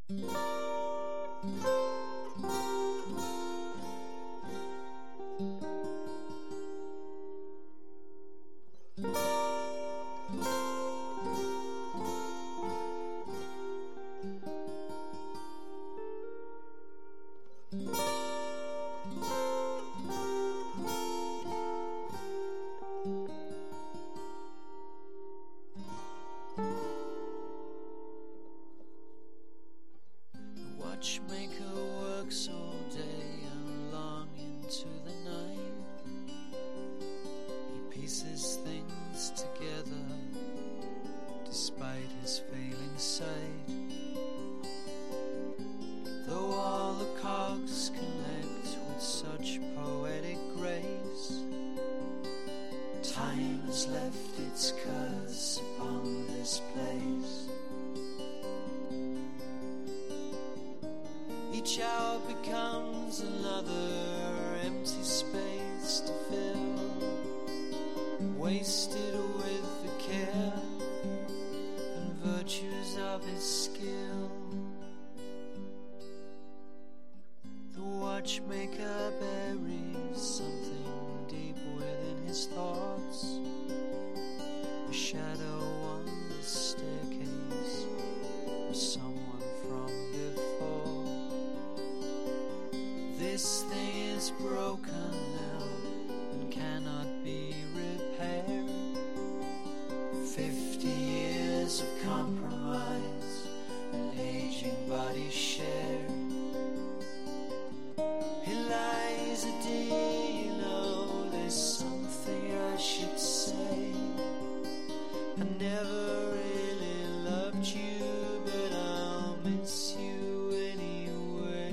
Watchmaker works all day and long into the night. He pieces things together despite his failing sight. Though all the cogs connect with such poetic grace, time has left its curse upon this place. Each hour becomes another empty space to fill, wasted with the care and virtues of his skill. The watchmaker buries something deep within his thoughts, a shadow on the staircase of someone from before. This thing is broken now and cannot be repaired. 50 years of compromise and aging bodies shared. Eliza, do you know there's something I should say? I never really loved you, but I'll miss you anyway.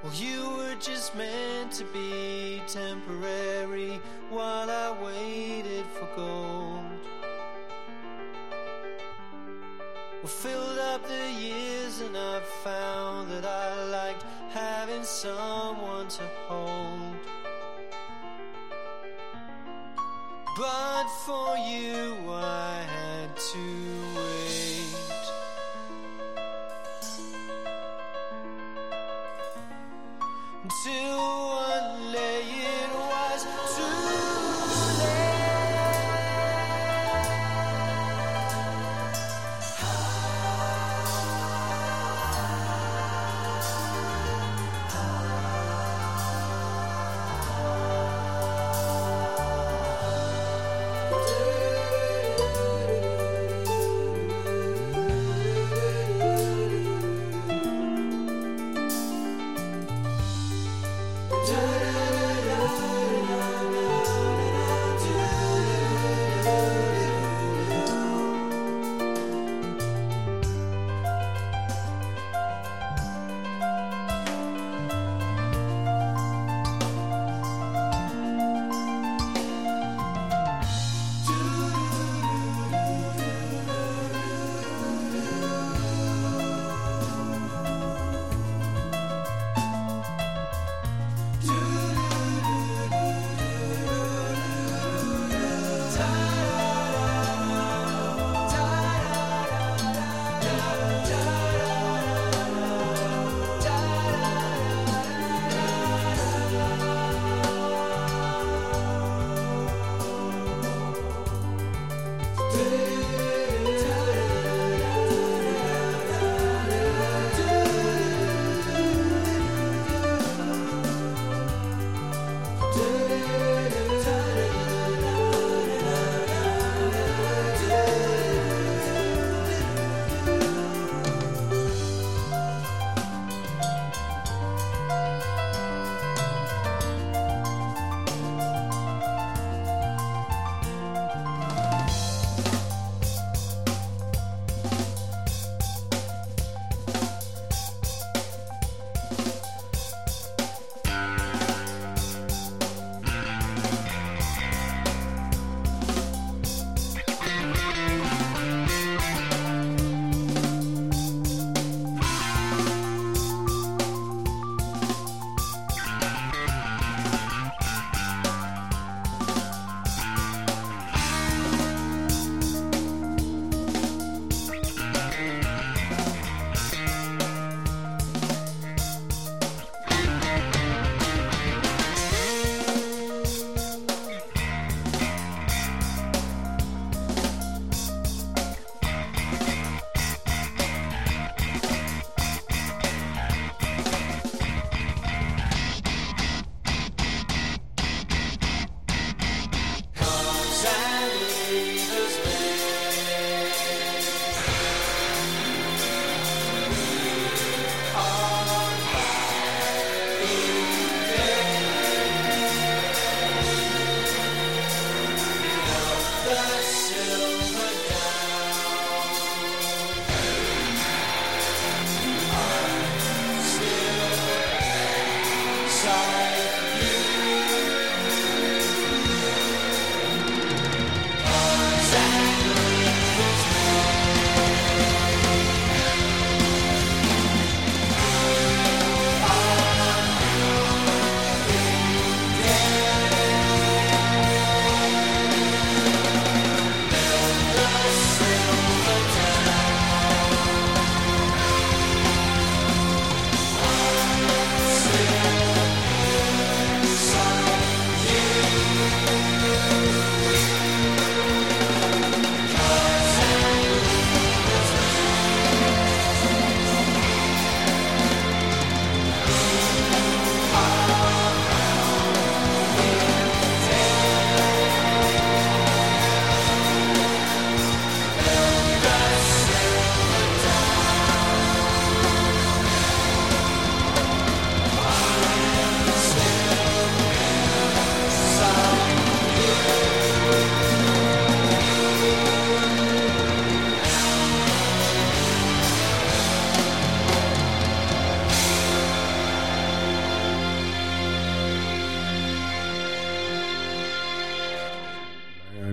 Well, you were just meant to be temporary while I waited for gold. Well, filled up the years and I found that I liked having someone to hold. But for you I had to wait. Until one day it was too late.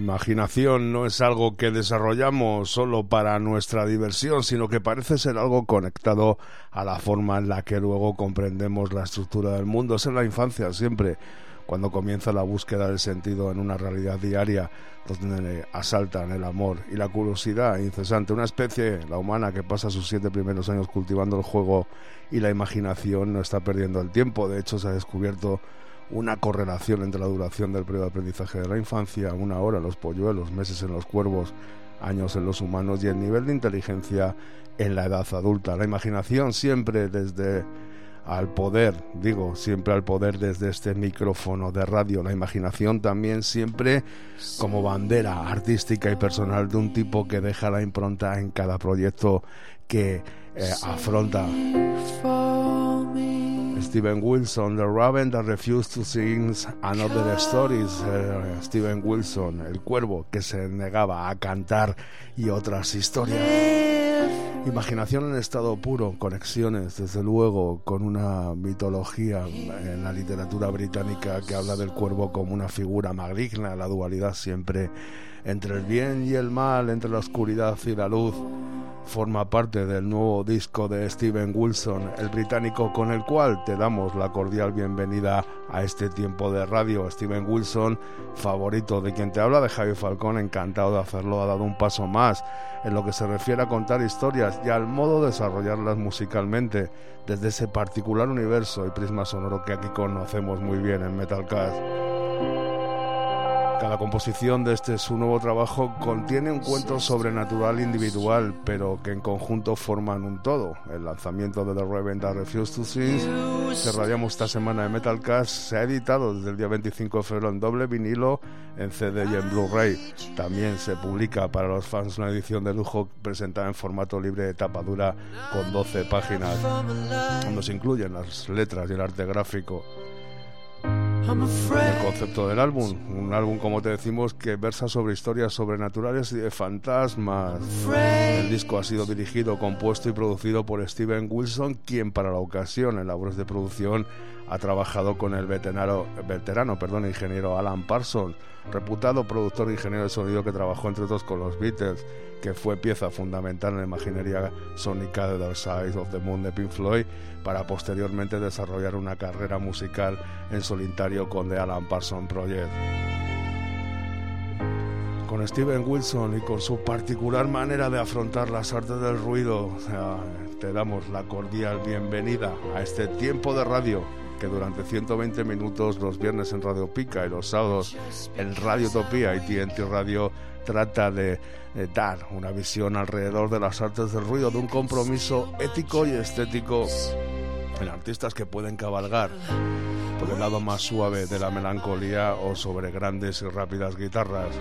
imaginación no es algo que desarrollamos solo para nuestra diversión, sino que parece ser algo conectado a la forma en la que luego comprendemos la estructura del mundo. Es en la infancia siempre, cuando comienza la búsqueda del sentido en una realidad diaria, donde asaltan el amor y la curiosidad incesante. Una especie, la humana, que pasa sus 7 primeros años cultivando el juego y la imaginación, no está perdiendo el tiempo. De hecho, se ha descubierto una correlación entre la duración del periodo de aprendizaje de la infancia, 1 hora en los polluelos, meses en los cuervos, años en los humanos, y el nivel de inteligencia en la edad adulta. La imaginación siempre desde al poder, siempre al poder desde este micrófono de radio. La imaginación también siempre como bandera artística y personal de un tipo que deja la impronta en cada proyecto que afronta. Steven Wilson, The Raven That Refused to Sing Another Stories. Steven Wilson, el cuervo que se negaba a cantar, y otras historias. Imaginación en estado puro, conexiones desde luego con una mitología en la literatura británica que habla del cuervo como una figura maligna, la dualidad siempre entre el bien y el mal, entre la oscuridad y la luz. Forma parte del nuevo disco de Steven Wilson, el británico, con el cual te damos la cordial bienvenida a este tiempo de radio. Steven Wilson, favorito de quien te habla, de Javi Falcón, encantado de hacerlo. Ha dado un paso más en lo que se refiere a contar historias y al modo de desarrollarlas musicalmente, desde ese particular universo y prisma sonoro que aquí conocemos muy bien en Metalcast. Cada composición de su nuevo trabajo contiene un cuento sobrenatural individual, pero que en conjunto forman un todo. El lanzamiento de The Raven That Refused to Sing, que radiamos esta semana de Metalcast, se ha editado desde el día 25 de febrero en doble vinilo, en CD y en Blu-ray. También se publica para los fans una edición de lujo presentada en formato libre de tapa dura con 12 páginas, donde se incluyen las letras y el arte gráfico. El concepto del álbum, un álbum, como te decimos, que versa sobre historias sobrenaturales y de fantasmas. El disco ha sido dirigido, compuesto y producido por Steven Wilson, quien para la ocasión en labores de producción ha trabajado con el veterano ingeniero Alan Parsons, reputado productor e ingeniero de sonido que trabajó entre otros con los Beatles, que fue pieza fundamental en la imaginería sónica de Dark Side of the Moon de Pink Floyd, para posteriormente desarrollar una carrera musical en solitario con The Alan Parsons Project. Con Steven Wilson y con su particular manera de afrontar las artes del ruido, te damos la cordial bienvenida a este tiempo de radio, que durante 120 minutos los viernes en Radio Pica y los sábados en Radio Utopía y TNT Radio trata de dar una visión alrededor de las artes del ruido, de un compromiso ético y estético en artistas que pueden cabalgar por el lado más suave de la melancolía o sobre grandes y rápidas guitarras.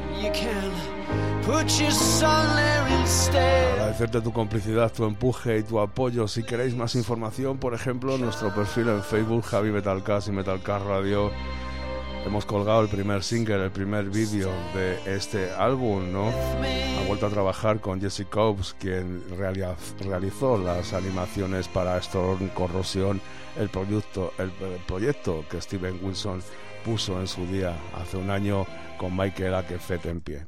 Agradecerte tu complicidad, tu empuje y tu apoyo. Si queréis más información, por ejemplo, nuestro perfil en Facebook, Javi Metalcast y Metalcast Radio. Hemos colgado el primer single, el primer vídeo de este álbum, ¿no? Ha vuelto a trabajar con Jesse Cobbs, quien realizó las animaciones para Storm Corrosion, el proyecto que Steven Wilson puso en su día hace un año con Michael Akefet en pie.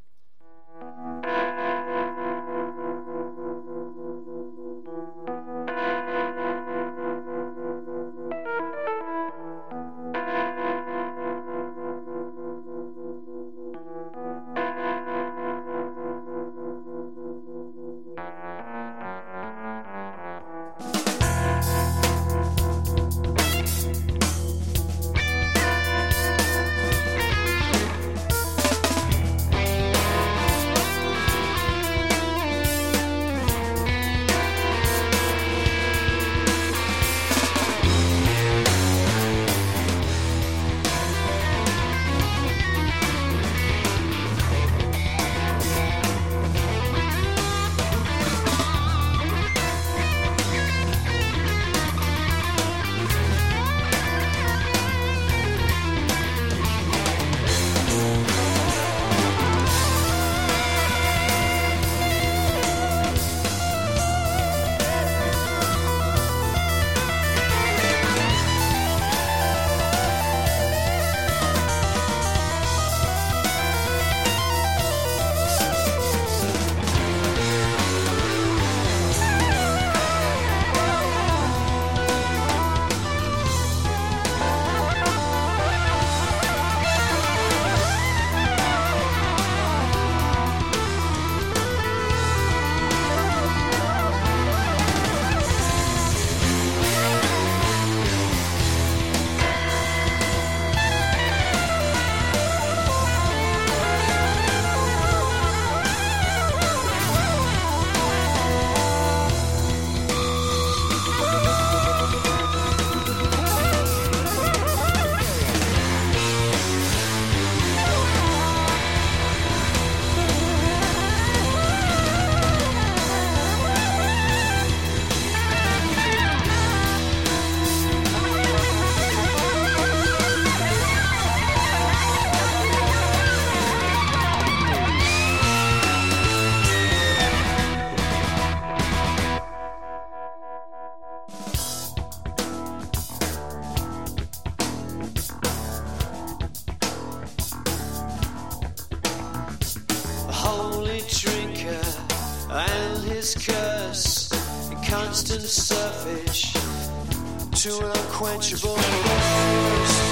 constant surfeit to an unquenchable thirst.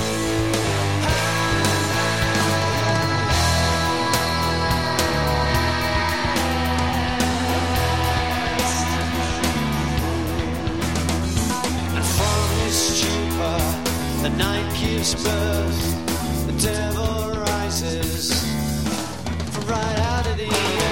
And from his stupor, the night gives birth. The devil rises from right out of the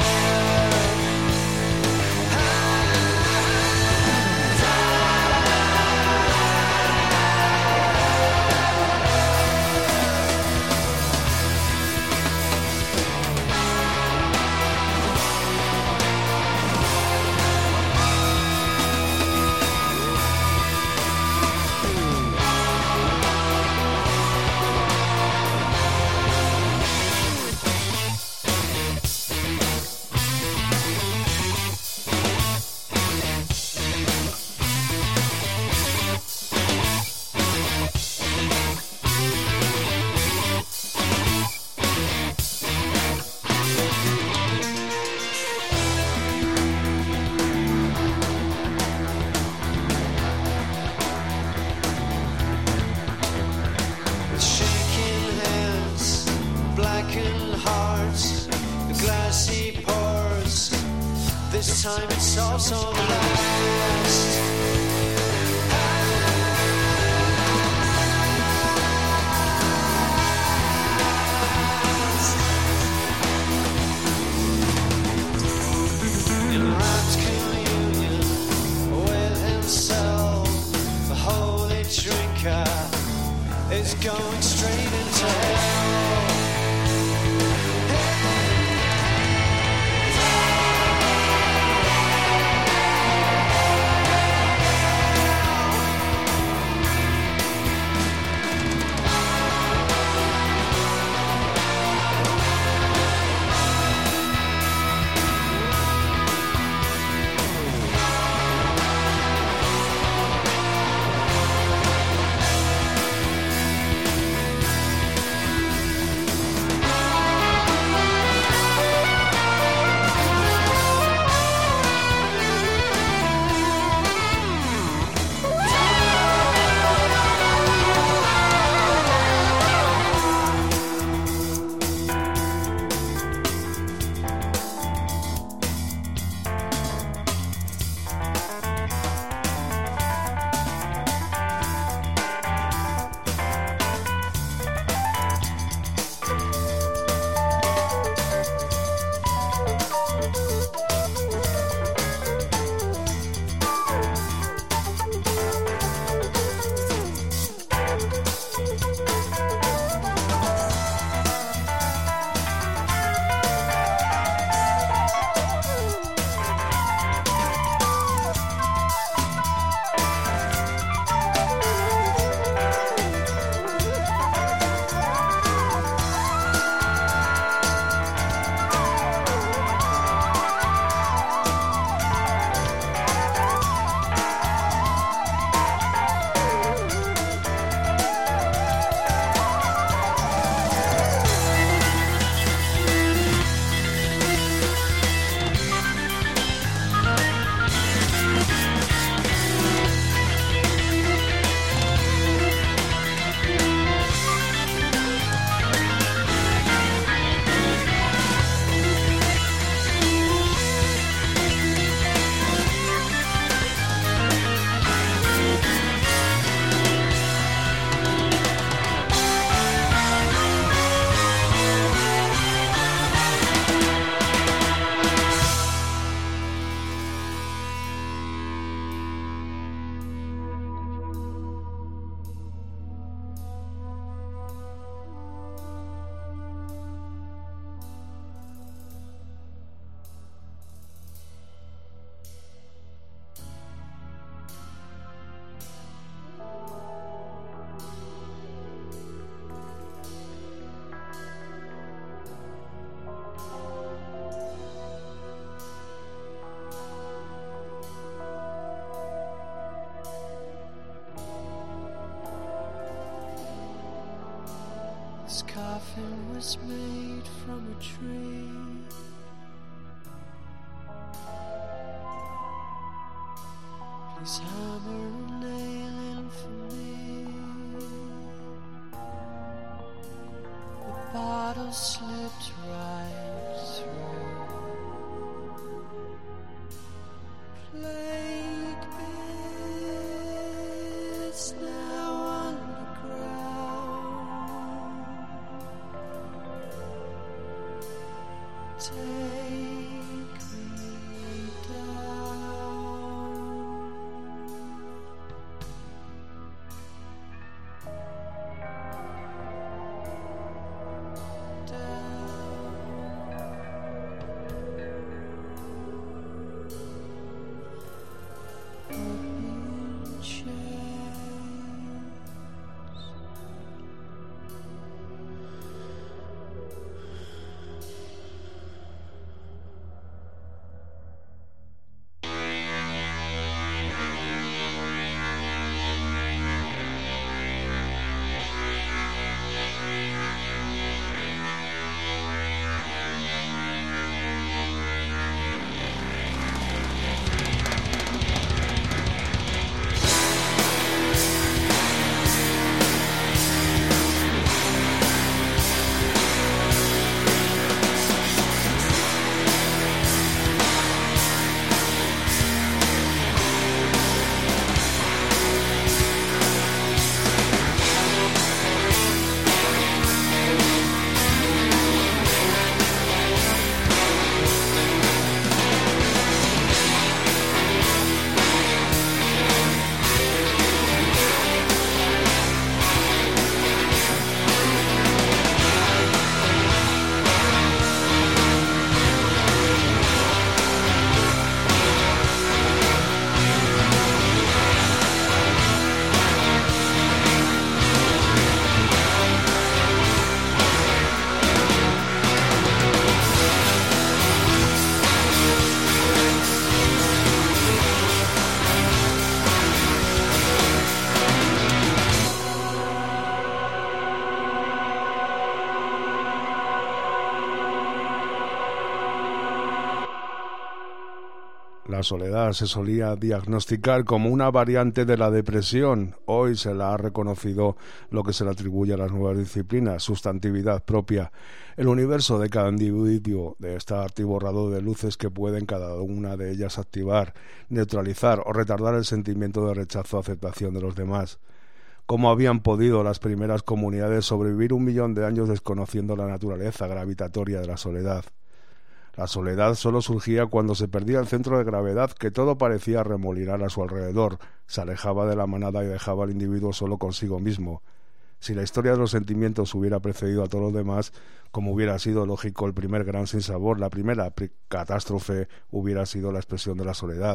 time it's also last. In rapt communion with himself, the holy drinker is going straight into hell. This coffin was made from a tree. slipped right through. Plague pits now underground. Take me down. La soledad se solía diagnosticar como una variante de la depresión. Hoy se la ha reconocido lo que se le atribuye a las nuevas disciplinas, sustantividad propia. El universo de cada individuo está atiborrado de luces que pueden cada una de ellas activar, neutralizar o retardar el sentimiento de rechazo o aceptación de los demás. ¿Cómo habían podido las primeras comunidades sobrevivir 1 millón de años desconociendo la naturaleza gravitatoria de la soledad? La soledad solo surgía cuando se perdía el centro de gravedad, que todo parecía remolinar a su alrededor, se alejaba de la manada y dejaba al individuo solo consigo mismo. Si la historia de los sentimientos hubiera precedido a todos los demás, como hubiera sido lógico, el primer gran sinsabor, la primera catástrofe, hubiera sido la expresión de la soledad,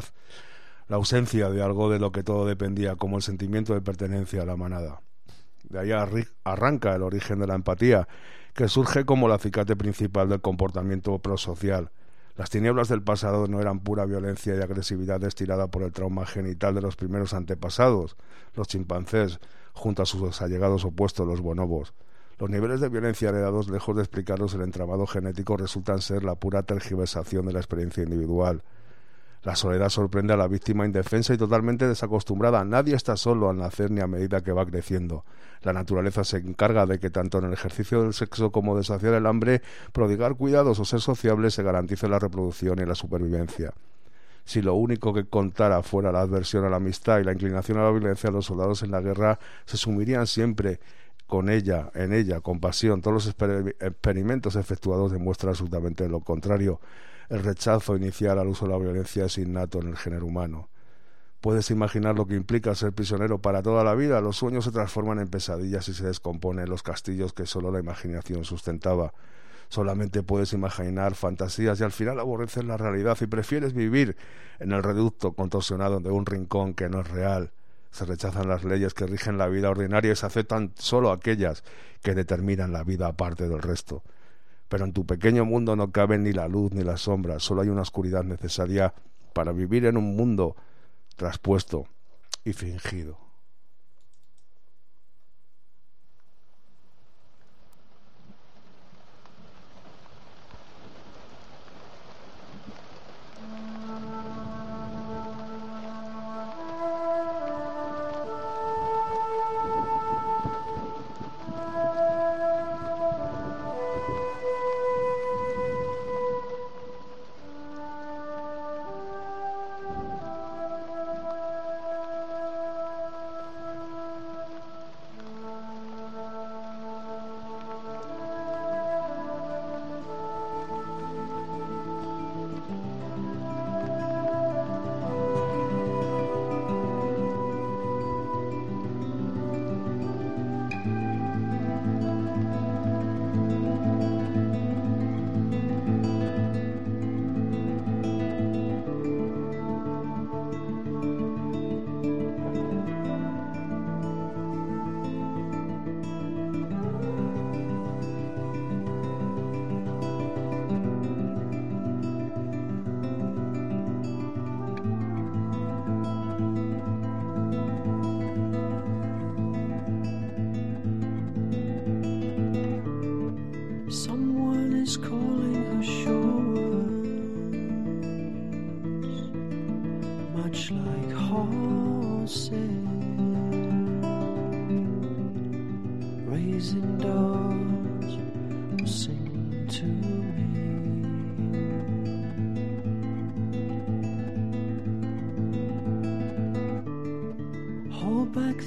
la ausencia de algo de lo que todo dependía, como el sentimiento de pertenencia a la manada. De ahí arranca el origen de la empatía, que surge como el acicate principal del comportamiento prosocial. Las tinieblas del pasado no eran pura violencia y agresividad destilada por el trauma genital de los primeros antepasados, los chimpancés, junto a sus allegados opuestos, los bonobos. Los niveles de violencia heredados, lejos de explicarlos el entramado genético, resultan ser la pura tergiversación de la experiencia individual. La soledad sorprende a la víctima indefensa y totalmente desacostumbrada. Nadie está solo al nacer ni a medida que va creciendo. La naturaleza se encarga de que tanto en el ejercicio del sexo como de saciar el hambre, prodigar cuidados o ser sociable se garantice la reproducción y la supervivencia. Si lo único que contara fuera la aversión a la amistad y la inclinación a la violencia, los soldados en la guerra se sumirían siempre en ella, con pasión. Todos los experimentos efectuados demuestran absolutamente lo contrario. El rechazo inicial al uso de la violencia es innato en el género humano. ¿Puedes imaginar lo que implica ser prisionero para toda la vida? Los sueños se transforman en pesadillas y se descomponen los castillos que solo la imaginación sustentaba. Solamente puedes imaginar fantasías y al final aborreces la realidad y prefieres vivir en el reducto contorsionado de un rincón que no es real. Se rechazan las leyes que rigen la vida ordinaria y se aceptan solo aquellas que determinan la vida aparte del resto. Pero en tu pequeño mundo no caben ni la luz ni la sombra, solo hay una oscuridad necesaria para vivir en un mundo traspuesto y fingido.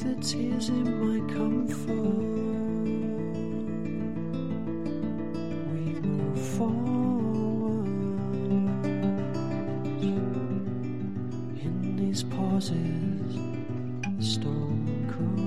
the tears in my comfort. We move forward in these pauses, the storm comes.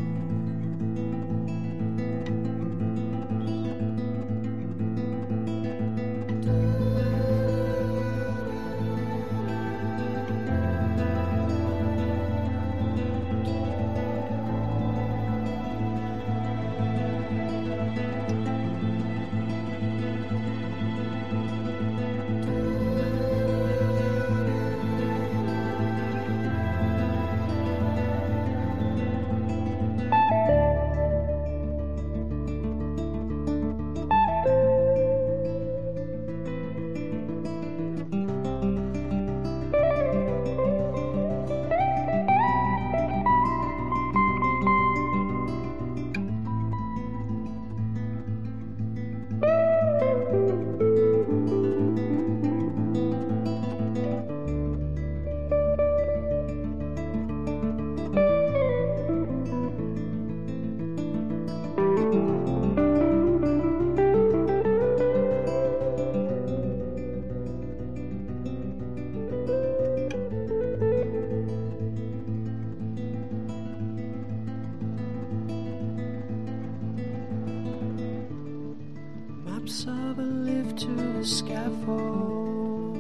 Maps of a lift to the scaffold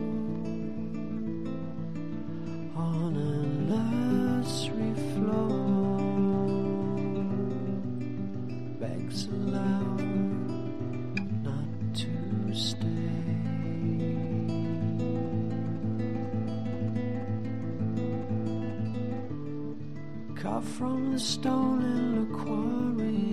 on a nursery floor, begs aloud not to stay. Carved from the stone in the quarry,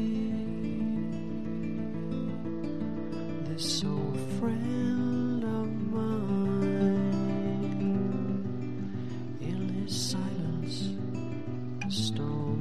this old friend of mine, in his silence, the storm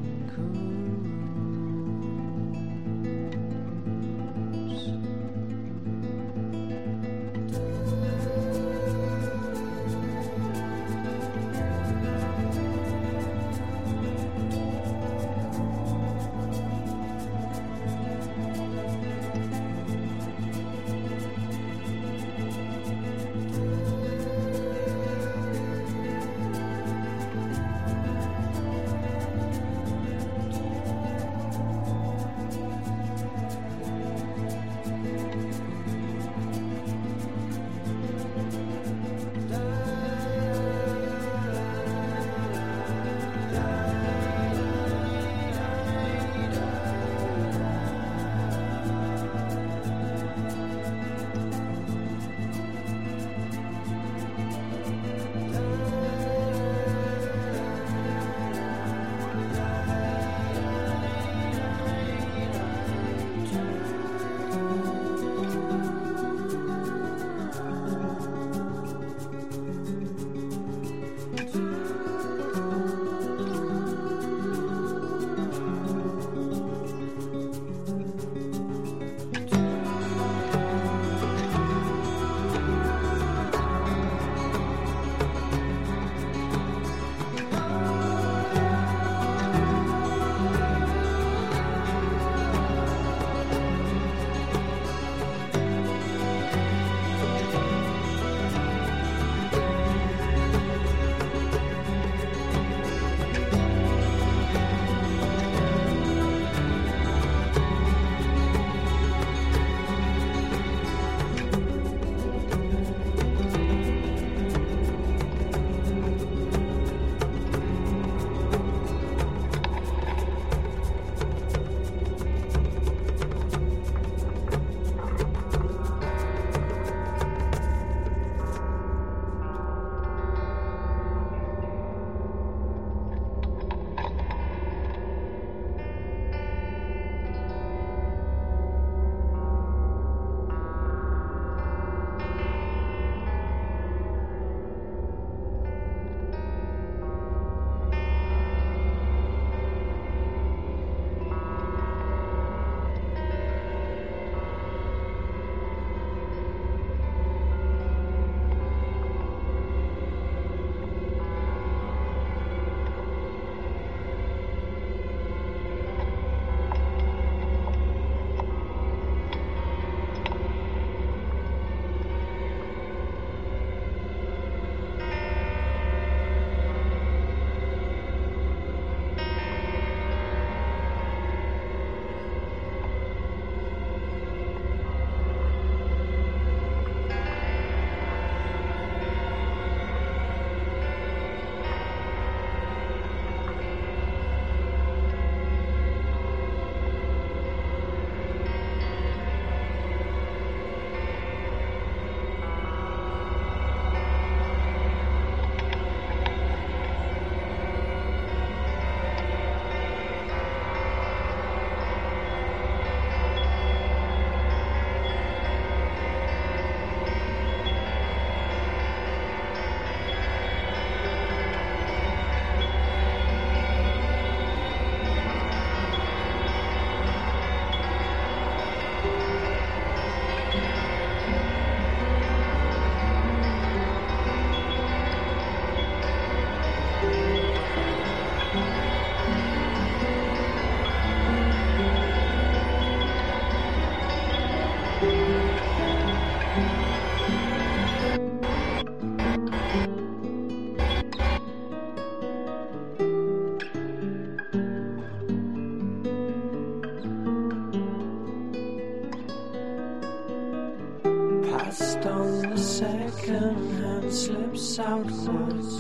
fast on the second hand slips outwards.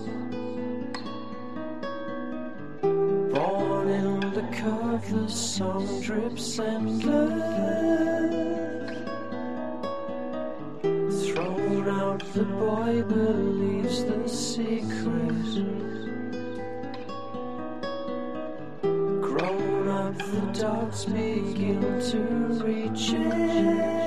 Born in the curve, the song drips endless. Thrown out, the boy believes the secret. Grown up, the dogs begin to reach it.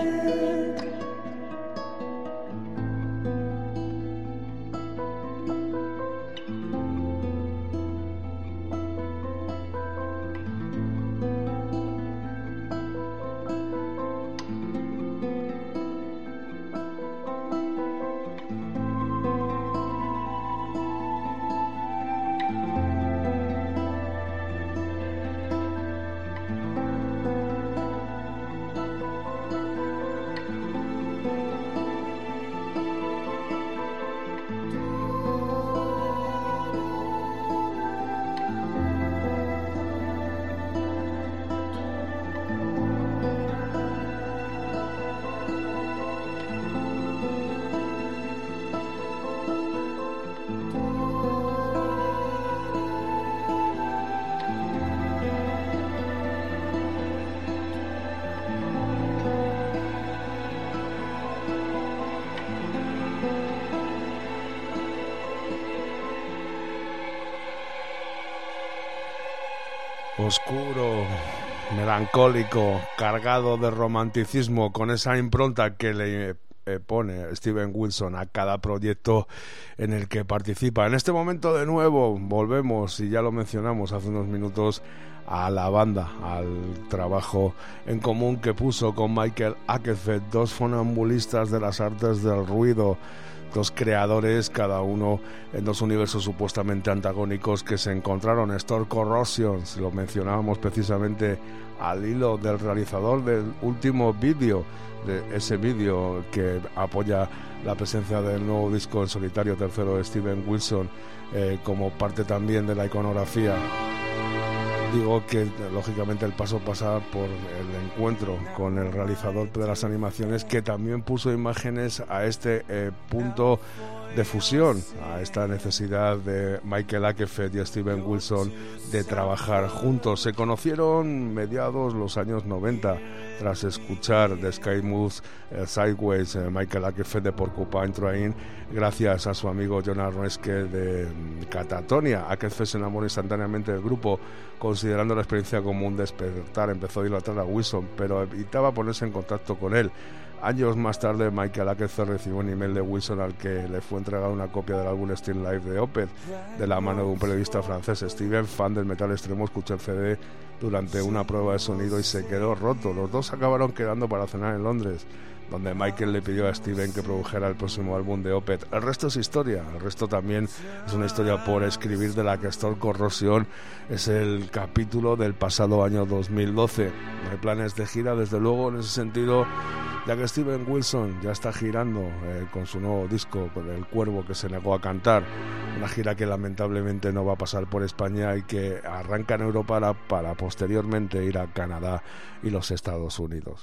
Oscuro, melancólico, cargado de romanticismo, con esa impronta que le pone Steven Wilson a cada proyecto en el que participa. En este momento de nuevo volvemos, y ya lo mencionamos hace unos minutos, a la banda, al trabajo en común que puso con Michael Åkerfeldt, dos funambulistas de las artes del ruido, dos creadores, cada uno en dos universos supuestamente antagónicos que se encontraron. Store Corrosion, si lo mencionábamos precisamente al hilo del realizador del último vídeo, de ese vídeo que apoya la presencia del nuevo disco en solitario tercero de Steven Wilson, como parte también de la iconografía. Digo que lógicamente el paso pasa por el encuentro con el realizador de las animaciones, que también puso imágenes a este punto de fusión, a esta necesidad de Michael Åkerfeldt y Steven Wilson de trabajar juntos. Se conocieron mediados los años 90 tras escuchar The Sky Moves Sideways, Michael Åkerfeldt de Porcupine Tree, gracias a su amigo Jonas Roeske de Catatonia. Åkerfeldt se enamoró instantáneamente del grupo, considerando la experiencia como un despertar. Empezó a idolatrar a Wilson, pero evitaba ponerse en contacto con él. Años más tarde, Michael Åkerfeldt recibió un email de Wilson al que le fue entregada una copia del álbum Still Life de Opeth, de la mano de un periodista francés. Steven, fan del metal extremo, escuchó el CD durante una prueba de sonido y se quedó roto. Los dos acabaron quedando para cenar en Londres, donde Michael le pidió a Steven que produjera el próximo álbum de Opeth. El resto es historia, el resto también es una historia por escribir, de la que Store Corrosion es el capítulo del pasado año 2012. No hay planes de gira, desde luego, en ese sentido, ya que Steven Wilson ya está girando con su nuevo disco, con El Cuervo, que se negó a cantar, una gira que lamentablemente no va a pasar por España y que arranca en Europa para posteriormente ir a Canadá y los Estados Unidos.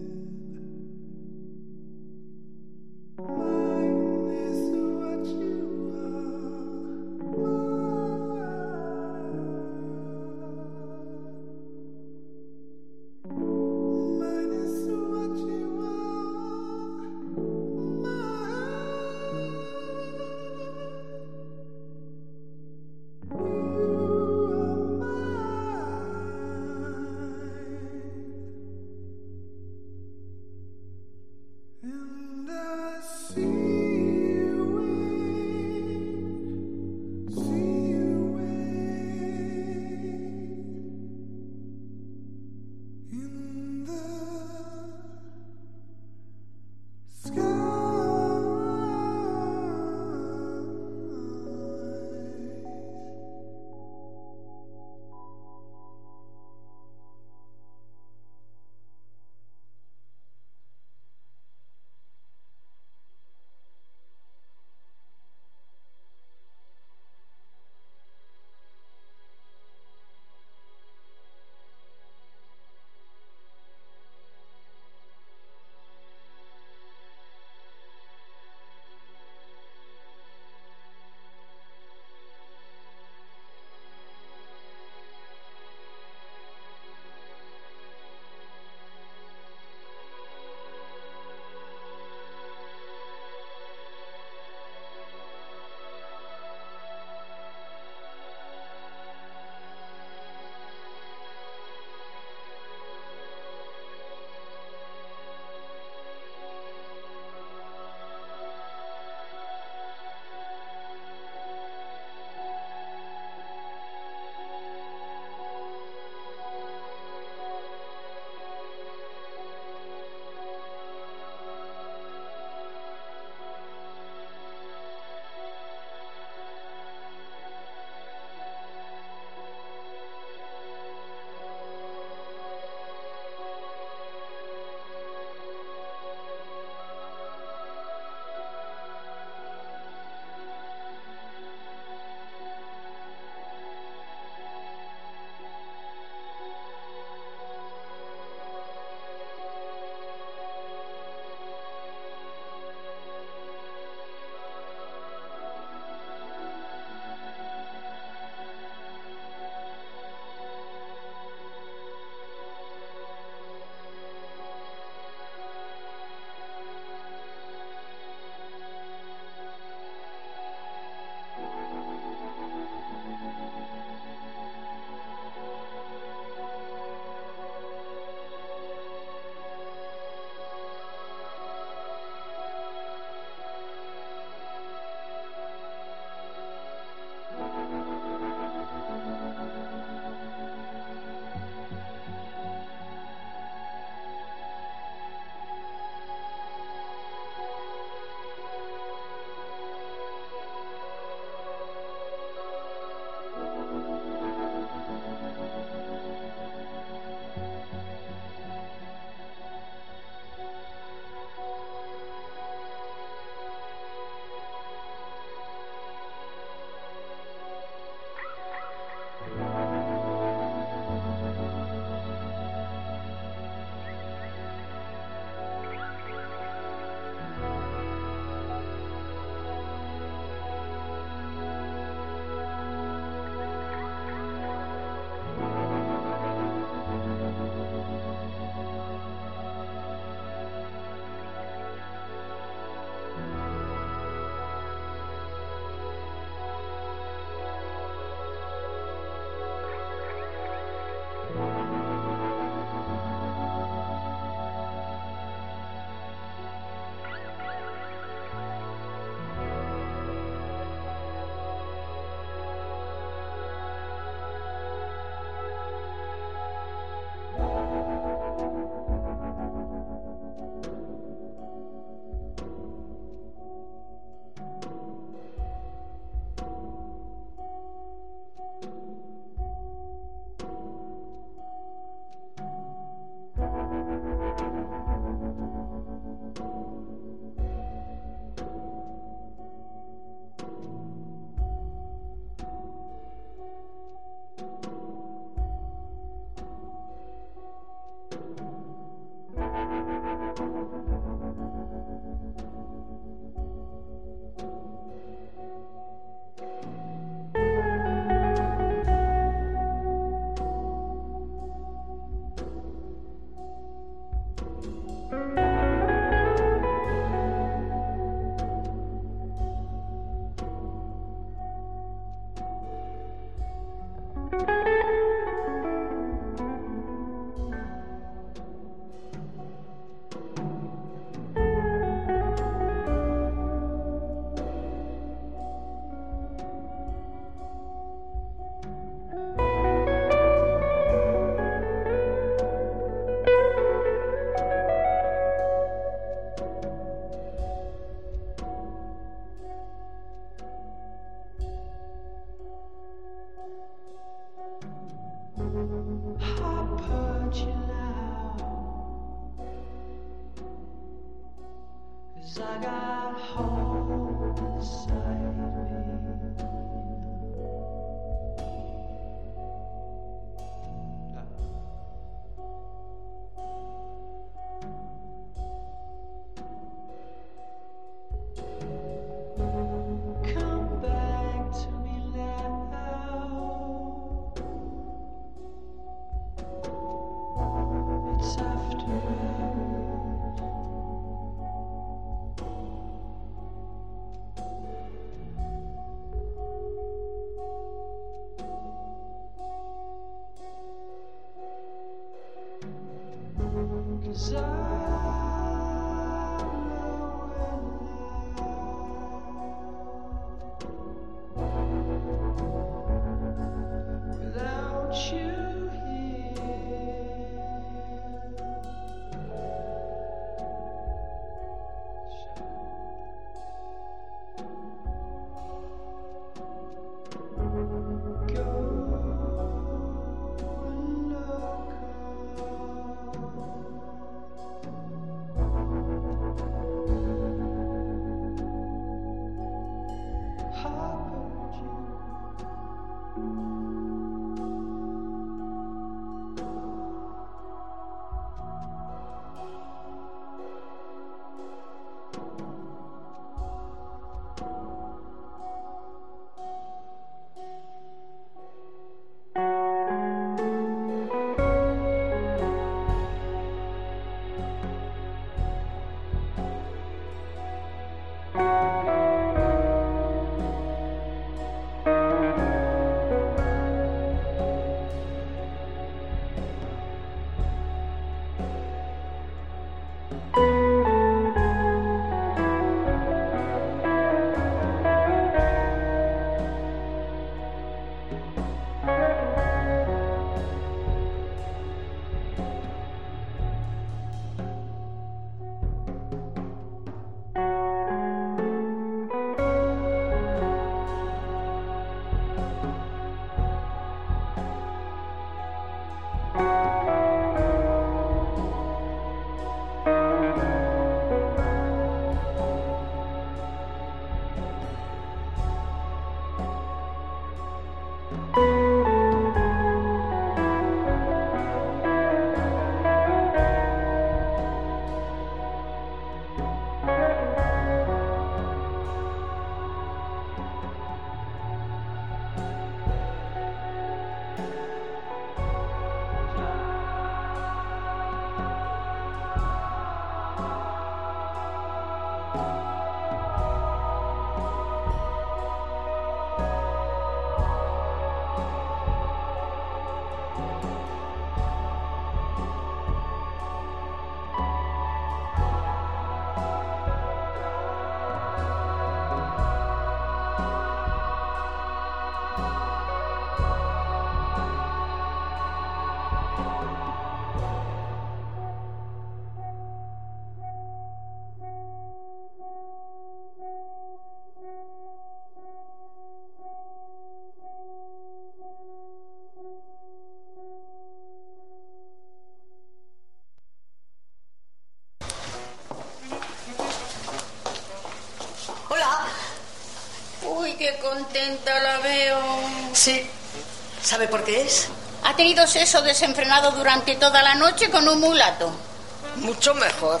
Qué contenta la veo. Sí. ¿Sabe por qué es? Ha tenido sexo desenfrenado durante toda la noche con un mulato. Mucho mejor.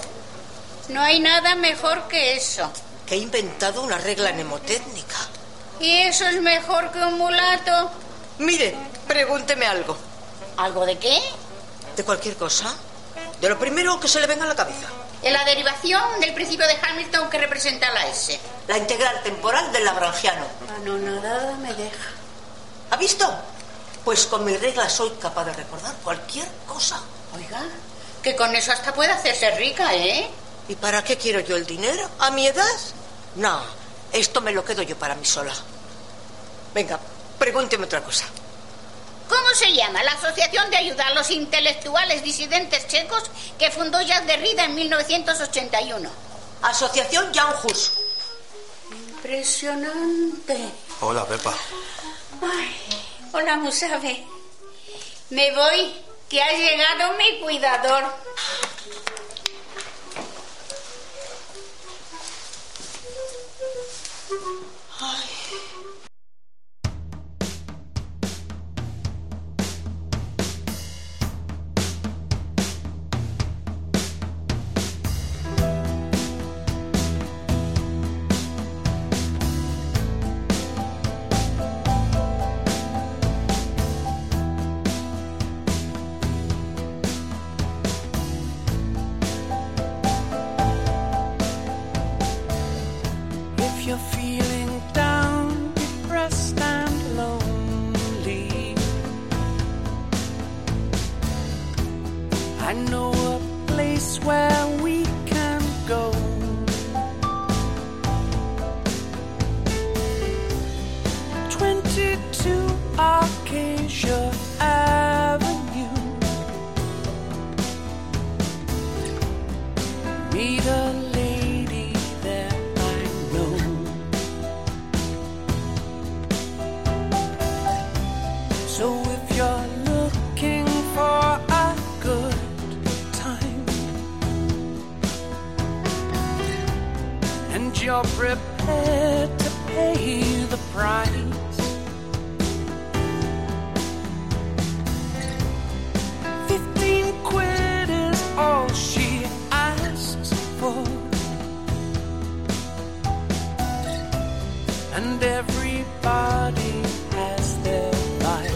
No hay nada mejor que eso. Que he inventado una regla mnemotécnica. ¿Y eso es mejor que un mulato? Mire, pregúnteme algo. ¿Algo de qué? De cualquier cosa. De lo primero que se le venga a la cabeza. De la derivación del principio de Hamilton que representa la S. La integral temporal del lagrangiano. Anonadada me deja. ¿Ha visto? Pues con mi regla soy capaz de recordar cualquier cosa. Oiga, que con eso hasta puede hacerse rica, ¿eh? ¿Y para qué quiero yo el dinero? ¿A mi edad? No, esto me lo quedo yo para mí sola. Venga, pregúnteme otra cosa. ¿Cómo se llama la Asociación de Ayuda a los Intelectuales Disidentes Checos que fundó Jacques Derrida en 1981? Asociación Jan Hus. Impresionante. Hola, Pepa. Ay, hola, Musabe. Me voy, que ha llegado mi cuidador. So if you're looking for a good time and you're prepared to pay the price, £15 is all she asks for, and everybody has their life.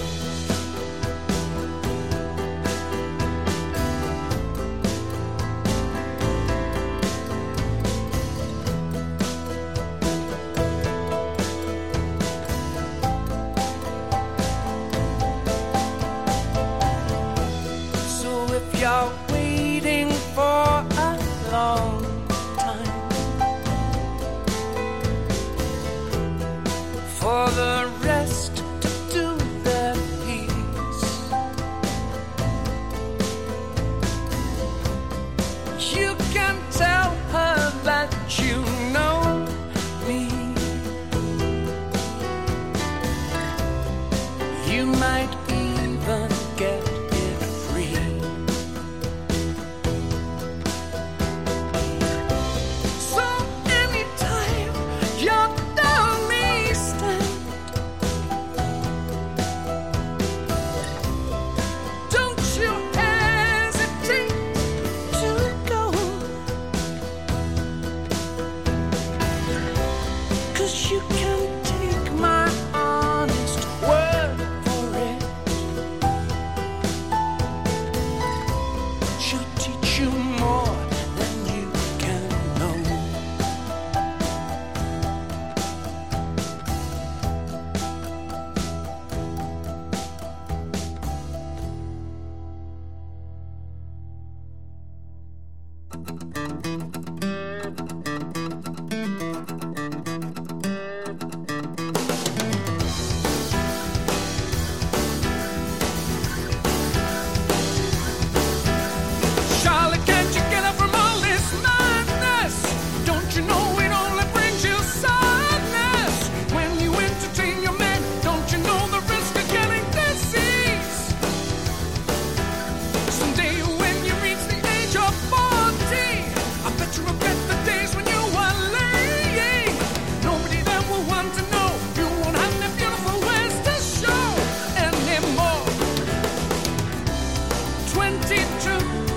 So if you're waiting for a long time for the rest to do their piece, you can tell her that you know me. You might even get it free. So anytime you're down east end, don't you hesitate to go, 'cause you can take my honest word for it. She'll teach you more than you can know. Charlotte, can't you get up from all this madness? Don't you know it only brings you sadness? When you entertain your man, don't you know the risk of getting disease? Someday when you reach the age of 40, I bet you regret the days when you were laying. Nobody then will want to know. You won't have the beautiful ways to show anymore. 22,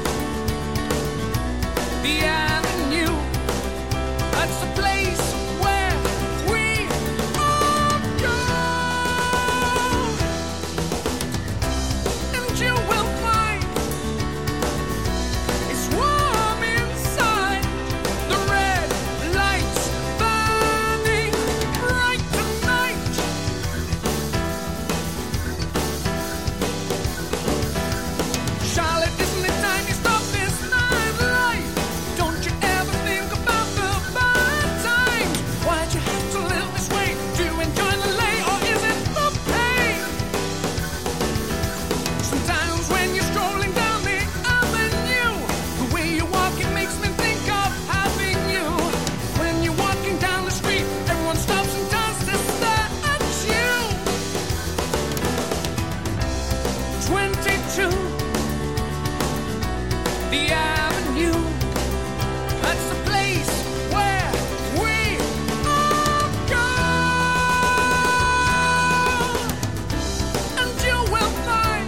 the Avenue, that's the place where we all go. And you will find it's warm inside. The red lights burning bright tonight. Charlotte, isn't it time you stop this nightlife? Don't you ever think about the bad times? Why'd you have to live this way? Do you enjoy the lay, or is it the pain? Sometimes when you're strolling down the avenue, the way you walk, it makes me think of having you. When you're walking down the street, everyone stops and does to stare at you. 22, the Avenue, that's the place where we all go. And you will find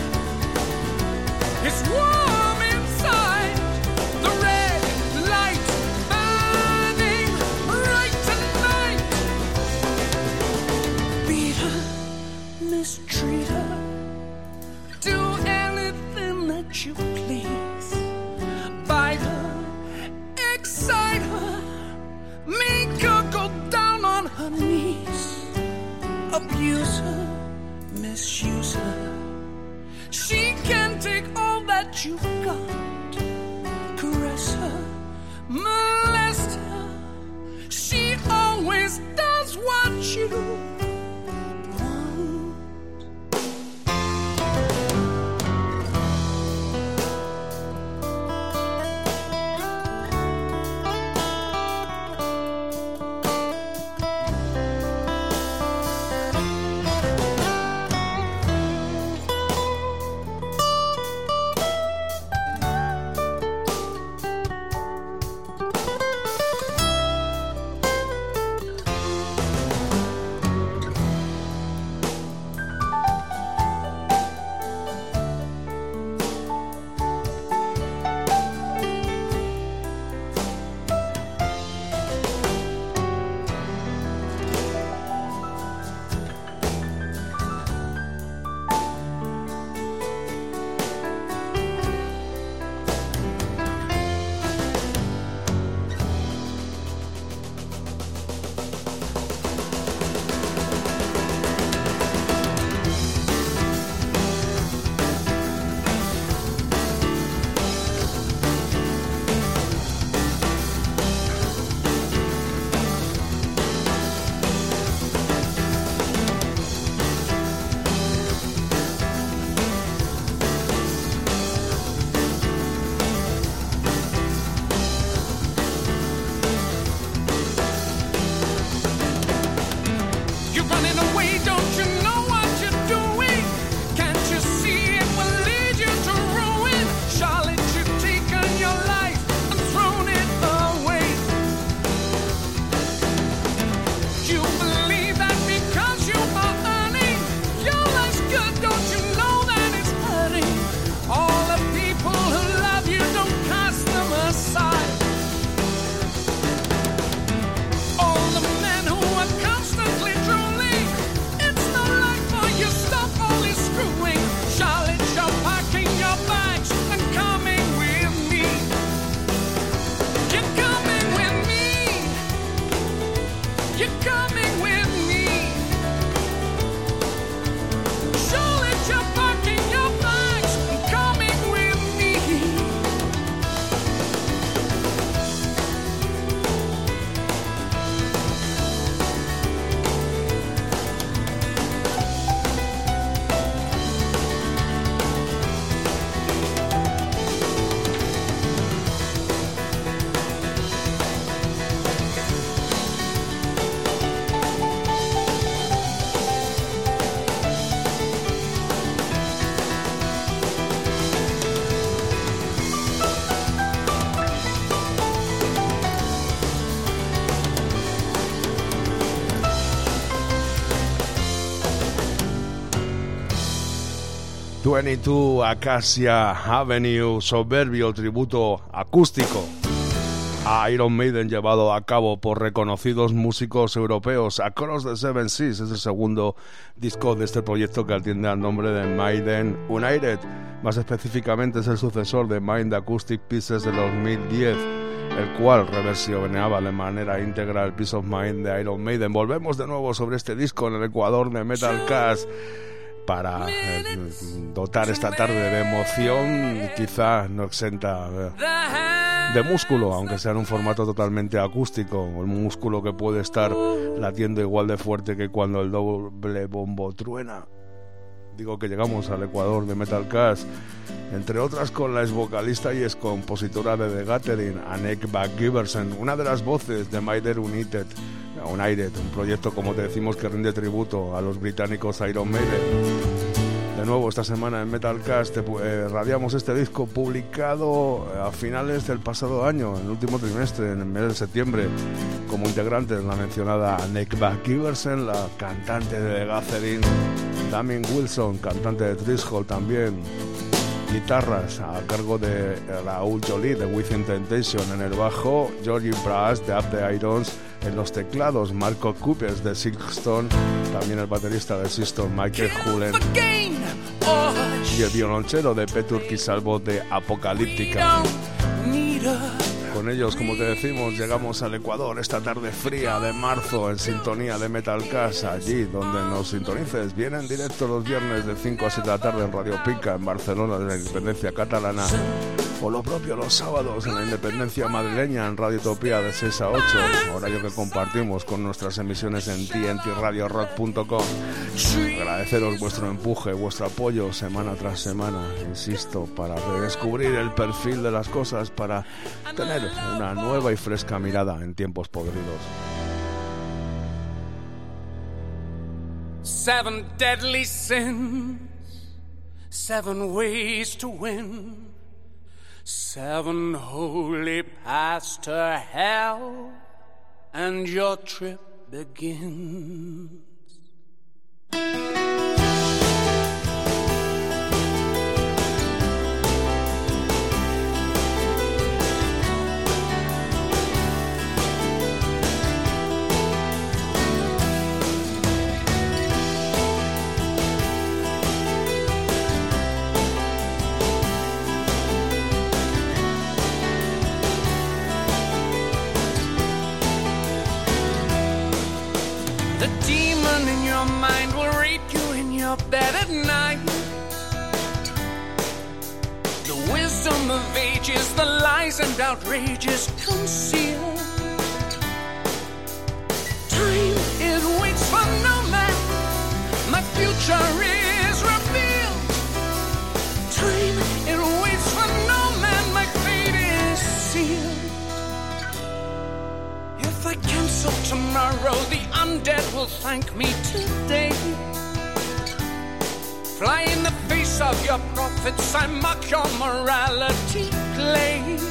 it's warm inside. The red light burning bright tonight. Beat her, mistreat her, do anything that you please. Bite her, excite her, make her go down on her knees. Abuse her, misuse her. She can take all that you've got. Caress her, molest her. She always does what you want. 22 Acacia Avenue, soberbio tributo acústico a Iron Maiden llevado a cabo por reconocidos músicos europeos. Across the Seven Seas es el segundo disco de este proyecto que atiende al nombre de Maiden United. Más específicamente es el sucesor de Mind Acoustic Pieces de 2010, el cual reversionaba de manera íntegra el Peace of Mind de Iron Maiden. Volvemos de nuevo sobre este disco en el Ecuador de Metal Cast para dotar esta tarde de emoción, quizá no exenta de músculo, aunque sea en un formato totalmente acústico, un músculo que puede estar latiendo igual de fuerte que cuando el doble bombo truena. Digo que llegamos al Ecuador de Metal Cast, entre otras con la ex vocalista y ex compositora de The Gathering, Anneke van Giebersen, una de las voces de Maiden United, un proyecto, como te decimos, que rinde tributo a los británicos Iron Maiden. De nuevo, esta semana en Metal Cast radiamos este disco publicado a finales del pasado año, en el último trimestre, en el mes de septiembre, como integrantes la mencionada Anneke van Giebersen, la cantante de The Gathering, Damien Wilson, cantante de Threshold también, guitarras a cargo de Raúl Jolie de Within Temptation, en el bajo Georgie Brass de Up the Irons, en los teclados Marco Coopers de Silkstone, también el baterista de System Michael Hulen y el violonchero de Petur Kisalvo de Apocalíptica. Con ellos, como te decimos, llegamos al Ecuador esta tarde fría de marzo en sintonía de Metal Cast, allí donde nos sintonices. Viene en directo los viernes de 5 a 7 de la tarde en Radio Pica, en Barcelona, de la Independencia Catalana, o lo propio los sábados en la Independencia Madrileña, en Radio Utopía de 6 a 8, horario que compartimos con nuestras emisiones en tntradiorock.com. Agradeceros vuestro empuje, vuestro apoyo semana tras semana, insisto, para redescubrir el perfil de las cosas, para tener una nueva y fresca mirada en tiempos podridos. Seven deadly sins, 7 ways to win, 7 holy paths to hell, and your trip begins. The demon in your mind will rape you in your bed at night. The wisdom of ages, the lies and outrages conceal. Time, it waits for no man. My future is revealed. Time, it waits for no man. My fate is sealed. If I cancel tomorrow, the undead will thank me today. Fly in the face of your prophets, I mock your morality plays.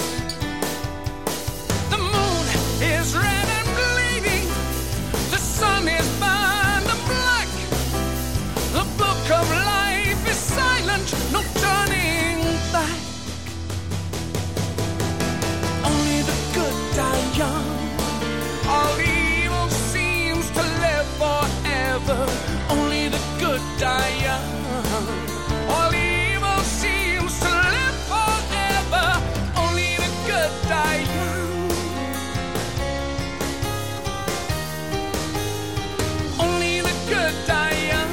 The moon is red and bleeding, the sun is burned and black. The book of life is silent, no turning back. Only the good die young. All evil seems to live forever. Only the good die young. All evil seems to live forever. Only the good die young. Only the good die young.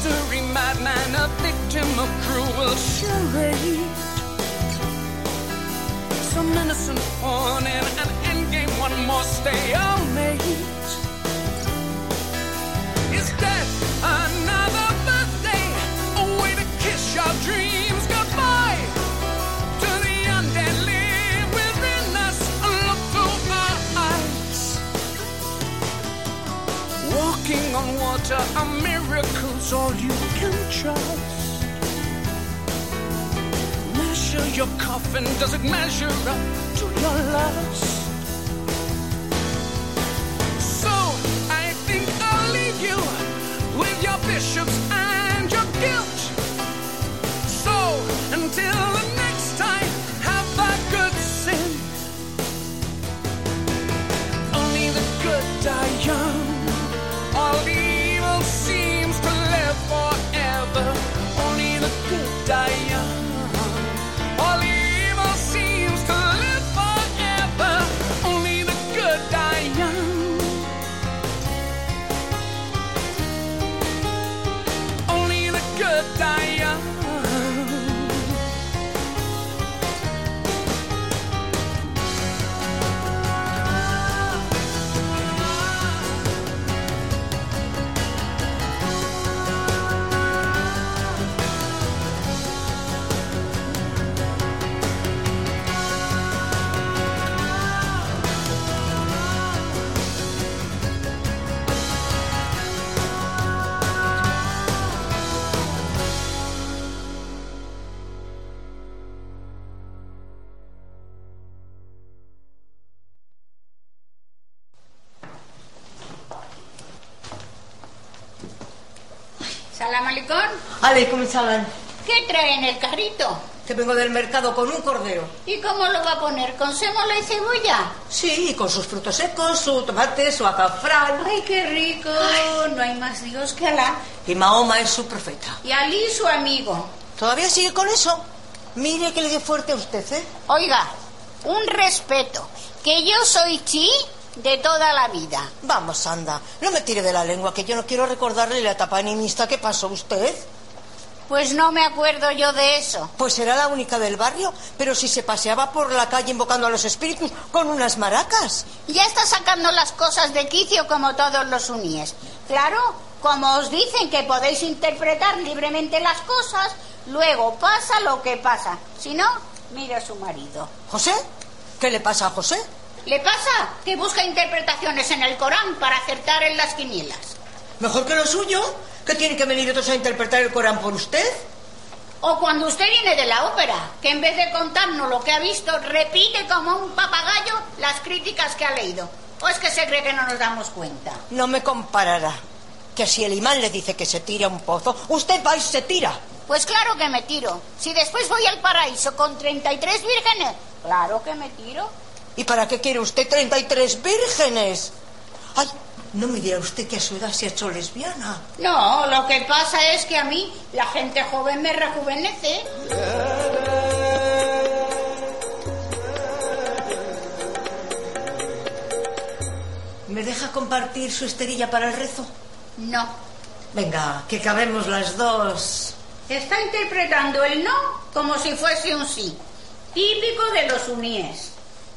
misery madman, a victim of cruel charade. Some innocent pawn in an endgame, one more stalemate. Is death another birthday, a way to kiss your dreams goodbye? To the undead live within us, look through our eyes. Walking on water, a miracle's all you can trust. Measure your coffin, does it measure up to your lust? So, I think I'll leave you with your bishops and your guilt. So, until the next time, have a good sin. Only the good die young. All evil seems to live forever. Only the good die young. All evil seems to live forever. Only the good die young. Only the good die young. Salam aleikum. Aleikum salam. ¿Qué trae en el carrito? Que vengo del mercado con un cordero. ¿Y cómo lo va a poner? ¿Con sémola y cebolla? Sí, y con sus frutos secos, su tomate, su azafrán. ¡Ay, qué rico! Ay. No hay más Dios que Alá. Y Mahoma es su profeta. Y Alí su amigo. ¿Todavía sigue con eso? Mire que le dio fuerte a usted, ¿eh? Oiga, un respeto. Que yo soy chi de toda la vida. Vamos, anda, no me tire de la lengua, que yo no quiero recordarle la etapa animista que pasó usted. Pues no me acuerdo yo de eso. Pues era la única del barrio, pero si se paseaba por la calle invocando a los espíritus con unas maracas. Ya está sacando las cosas de quicio como todos los suníes. Claro, como os dicen que podéis interpretar libremente las cosas, luego pasa lo que pasa. Si no, mire a su marido. ¿José? ¿Qué le pasa a José? Le pasa que busca interpretaciones en el Corán para acertar en las quinielas. Mejor que lo suyo, que tienen que venir otros a interpretar el Corán por usted. O cuando usted viene de la ópera, que en vez de contarnos lo que ha visto, repite como un papagayo las críticas que ha leído. ¿O es que se cree que no nos damos cuenta? No me comparará. Que si el imán le dice que se tira a un pozo, usted va y se tira. Pues claro que me tiro. Si después voy al paraíso con 33 vírgenes, claro que me tiro. ¿Y para qué quiere usted 33 vírgenes? Ay, no me dirá usted que a su edad se ha hecho lesbiana. No, lo que pasa es que a mí la gente joven me rejuvenece. ¿Me deja compartir su esterilla para el rezo? No. Venga, que cabemos las dos. Está interpretando el no como si fuese un sí. Típico de los suníes.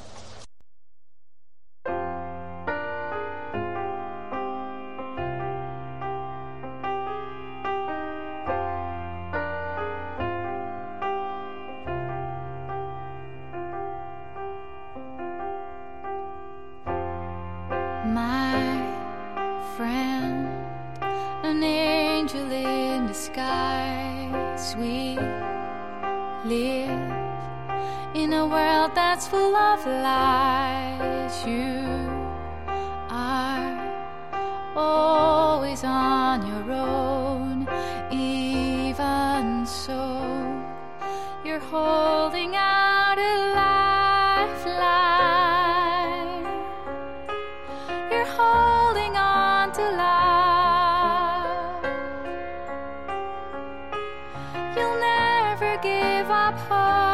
Full of lies, you are always on your own. Even so, you're holding out a lifeline. You're holding on to love. You'll never give up hope.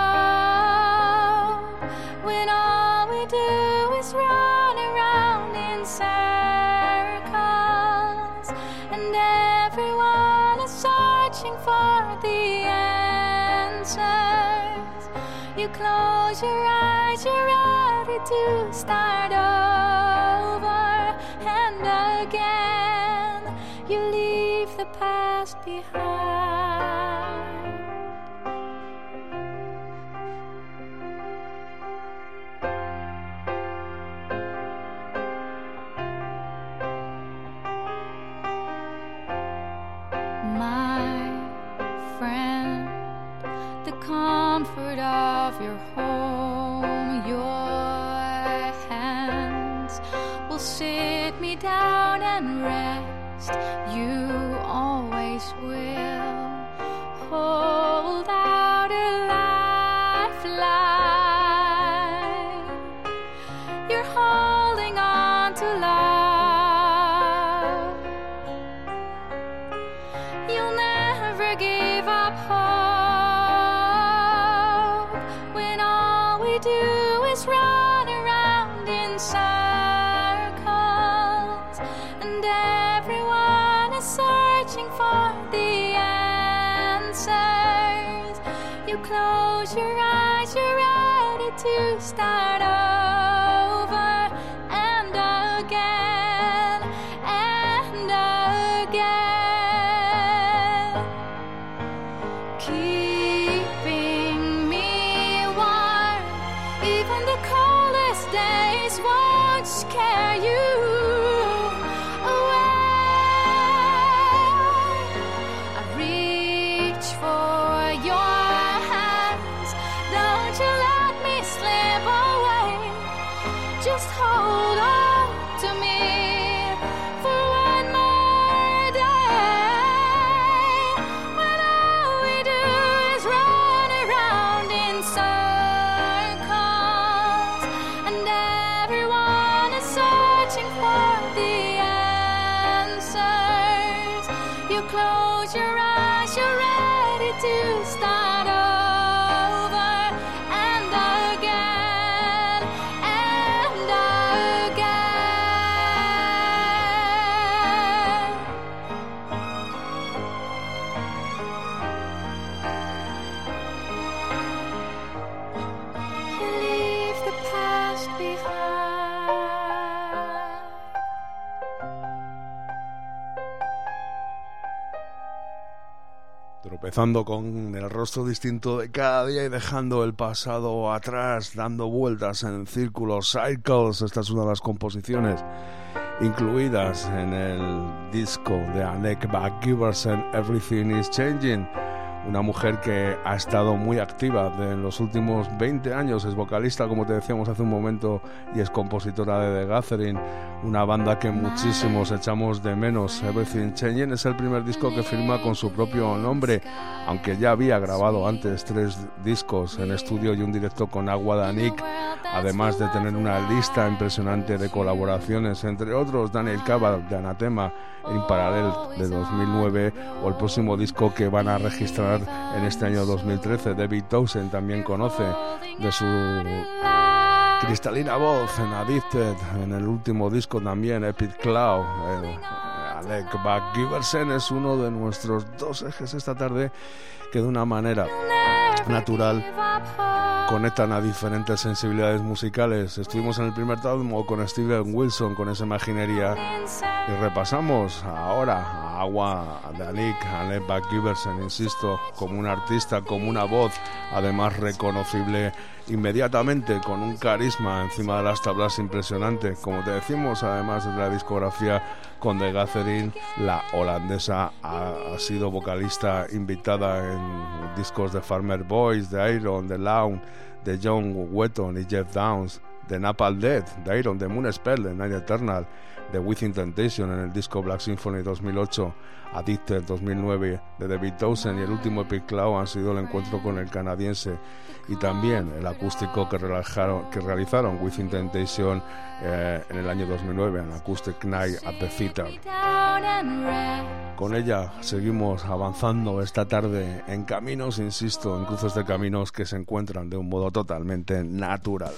Run around in circles, and everyone searching for the answers. You close your eyes, you're ready to start over. And again, you leave the past behind. Comfort of your home, your hands will sit me down and rest. You always will hold out a lifeline. You're holding on to love. You'll never give up hope. Run around in circles, and everyone is searching for the answers. You close your eyes, you're ready to start over, and again, and again. Keeping me warm, even the coldest days won't scare you away. I reach for your hands, don't you let me slip away. Just hold on to me for one more day, when all we do is run around in circles, and everyone is searching for the answers. You close your eyes, you're ready to start over, and again, and again. You leave the past behind. Tropezando con el rostro distinto de cada día y dejando el pasado atrás, dando vueltas en círculos, Circles. Esta es una de las composiciones incluidas en el disco de Anneke Van Gieversen, Everything is Changing. Una mujer que ha estado muy activa en los últimos 20 años, es vocalista, como te decíamos hace un momento, y es compositora de The Gathering, una banda que muchísimos echamos de menos. Everything Changing es el primer disco que firma con su propio nombre, aunque ya había grabado antes 3 discos en estudio y un directo con Agua de Anneke, además de tener una lista impresionante de colaboraciones, entre otros Daniel Kaval de Anathema, In Parallel de 2009, o el próximo disco que van a registrar en este año 2013. David Townsend también conoce de su cristalina voz en Addicted, en el último disco también, Epic Cloud. Anneke Van Gieversen es uno de nuestros 2 ejes esta tarde, que de una manera natural conectan a diferentes sensibilidades musicales. Estuvimos en el primer tramo con Steven Wilson, con esa imaginería, y repasamos ahora a Agua de Anneke Van Gieversen, insisto, como una artista, como una voz, además reconocible inmediatamente, con un carisma encima de las tablas impresionante. Como te decimos, además de la discografía con The Gathering, la holandesa ha sido vocalista invitada en discos de Farmer Boys, de Iron, de Loud, de John Wetton y Jeff Downs, de Napalm Death, de Iron, de Moonspell, de Night Eternal, de Within Temptation en el disco Black Symphony 2008, Addicted 2009 de David Townsend, y el último Epic Cloud han sido el encuentro con el canadiense y también el acústico que realizaron Within Temptation en el año 2009, en Acoustic Night at the Theatre. Con ella seguimos avanzando esta tarde en caminos, insisto, en cruces de caminos que se encuentran de un modo totalmente natural.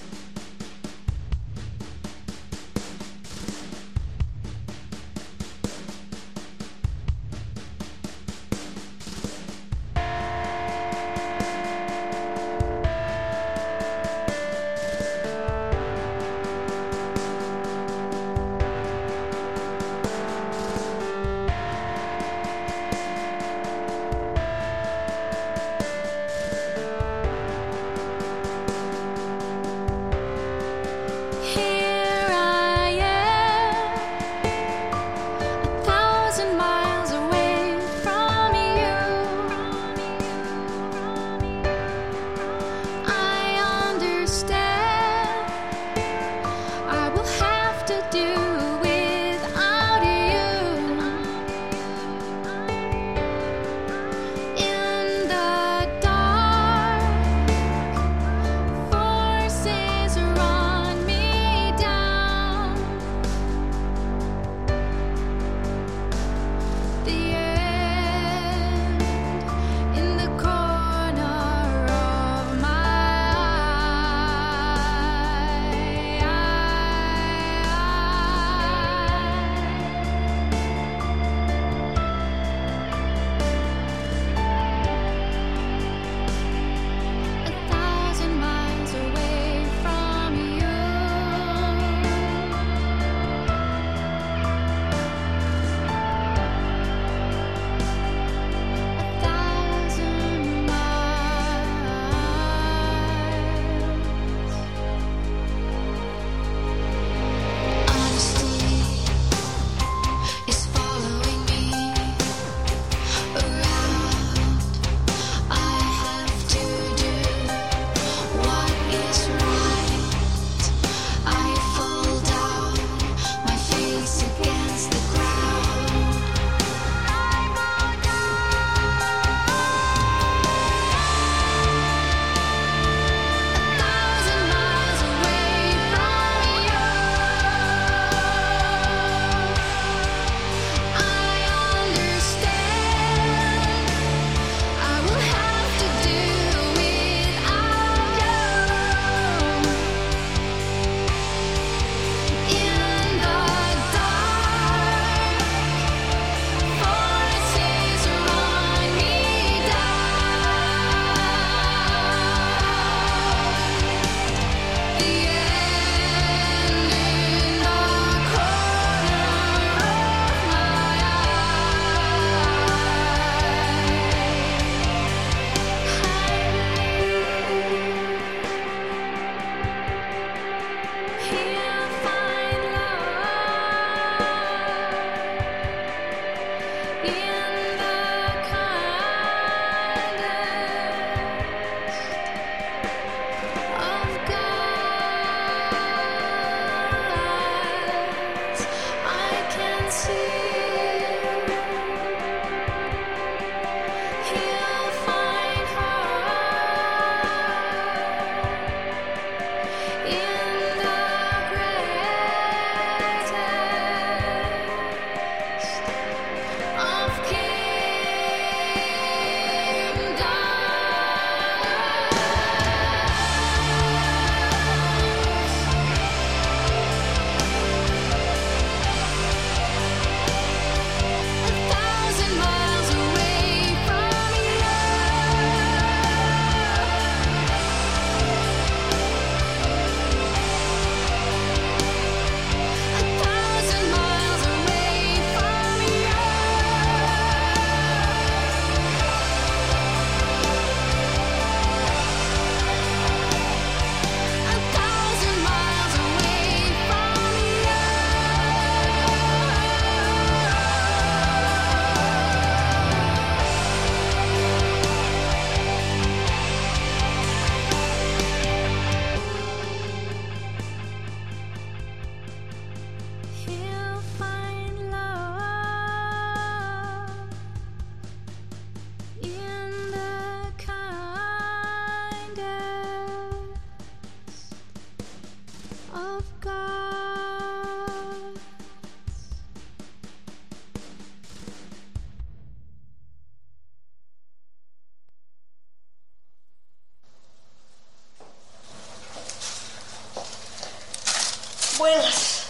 Buenas.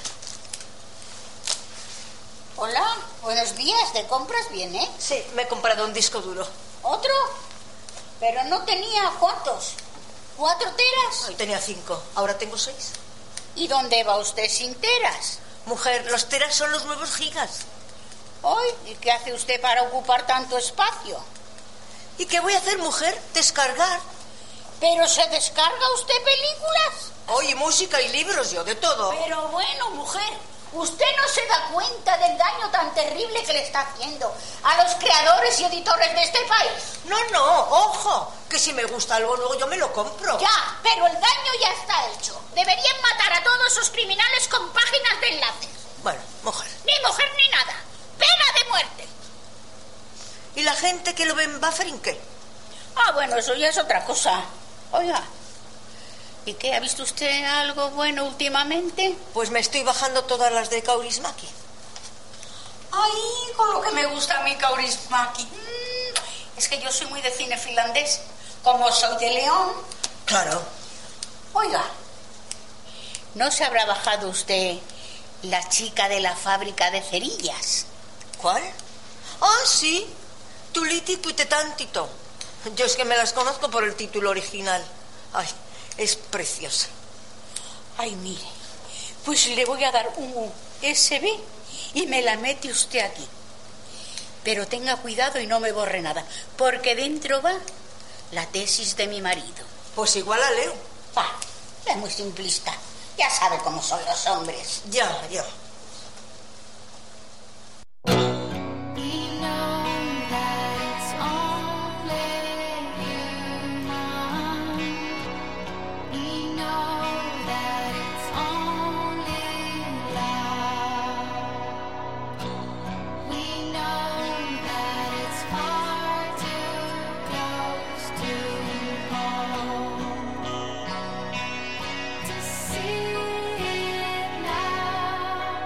Hola, buenos días. ¿De compras viene? Sí, me he comprado un disco duro. ¿Otro? Pero no tenía ¿cuántos? ¿4 teras? Ay, tenía 5, ahora tengo 6. ¿Y dónde va usted sin teras? Mujer, los teras son los nuevos gigas. Hoy, ¿y qué hace usted para ocupar tanto espacio? ¿Y qué voy a hacer, mujer? Descargar. ¿Pero se descarga usted películas? Oye, música y libros, yo, de todo. Pero bueno, mujer, usted no se da cuenta del daño tan terrible que le está haciendo a los creadores y editores de este país. No, ojo, que si me gusta algo luego yo me lo compro. Ya, pero el daño ya está hecho. Deberían matar a todos esos criminales con páginas de enlaces. Bueno, mujer. Ni mujer ni nada. Pena de muerte. ¿Y la gente que lo ve en Buffering qué? Ah, bueno, eso ya es otra cosa. Oiga, ¿y qué? ¿Ha visto usted algo bueno últimamente? Pues me estoy bajando todas las de Kaurismäki. Ay, con lo que me gusta a mí Kaurismäki. Es que yo soy muy de cine finlandés. Como soy de León. Claro. Oiga, ¿no se habrá bajado usted La chica de la fábrica de cerillas? ¿Cuál? Ah, sí. Tuliti tuitetantito. Yo es que me las conozco por el título original. Ay, es preciosa. Ay, mire, pues le voy a dar un USB y me la mete usted aquí. Pero tenga cuidado y no me borre nada, porque dentro va la tesis de mi marido. Pues igual la leo. Ah, es muy simplista. Ya sabe cómo son los hombres. Ya. We know that it's only you, Mom. We know that it's only love. We know that it's far too close to home to see it now.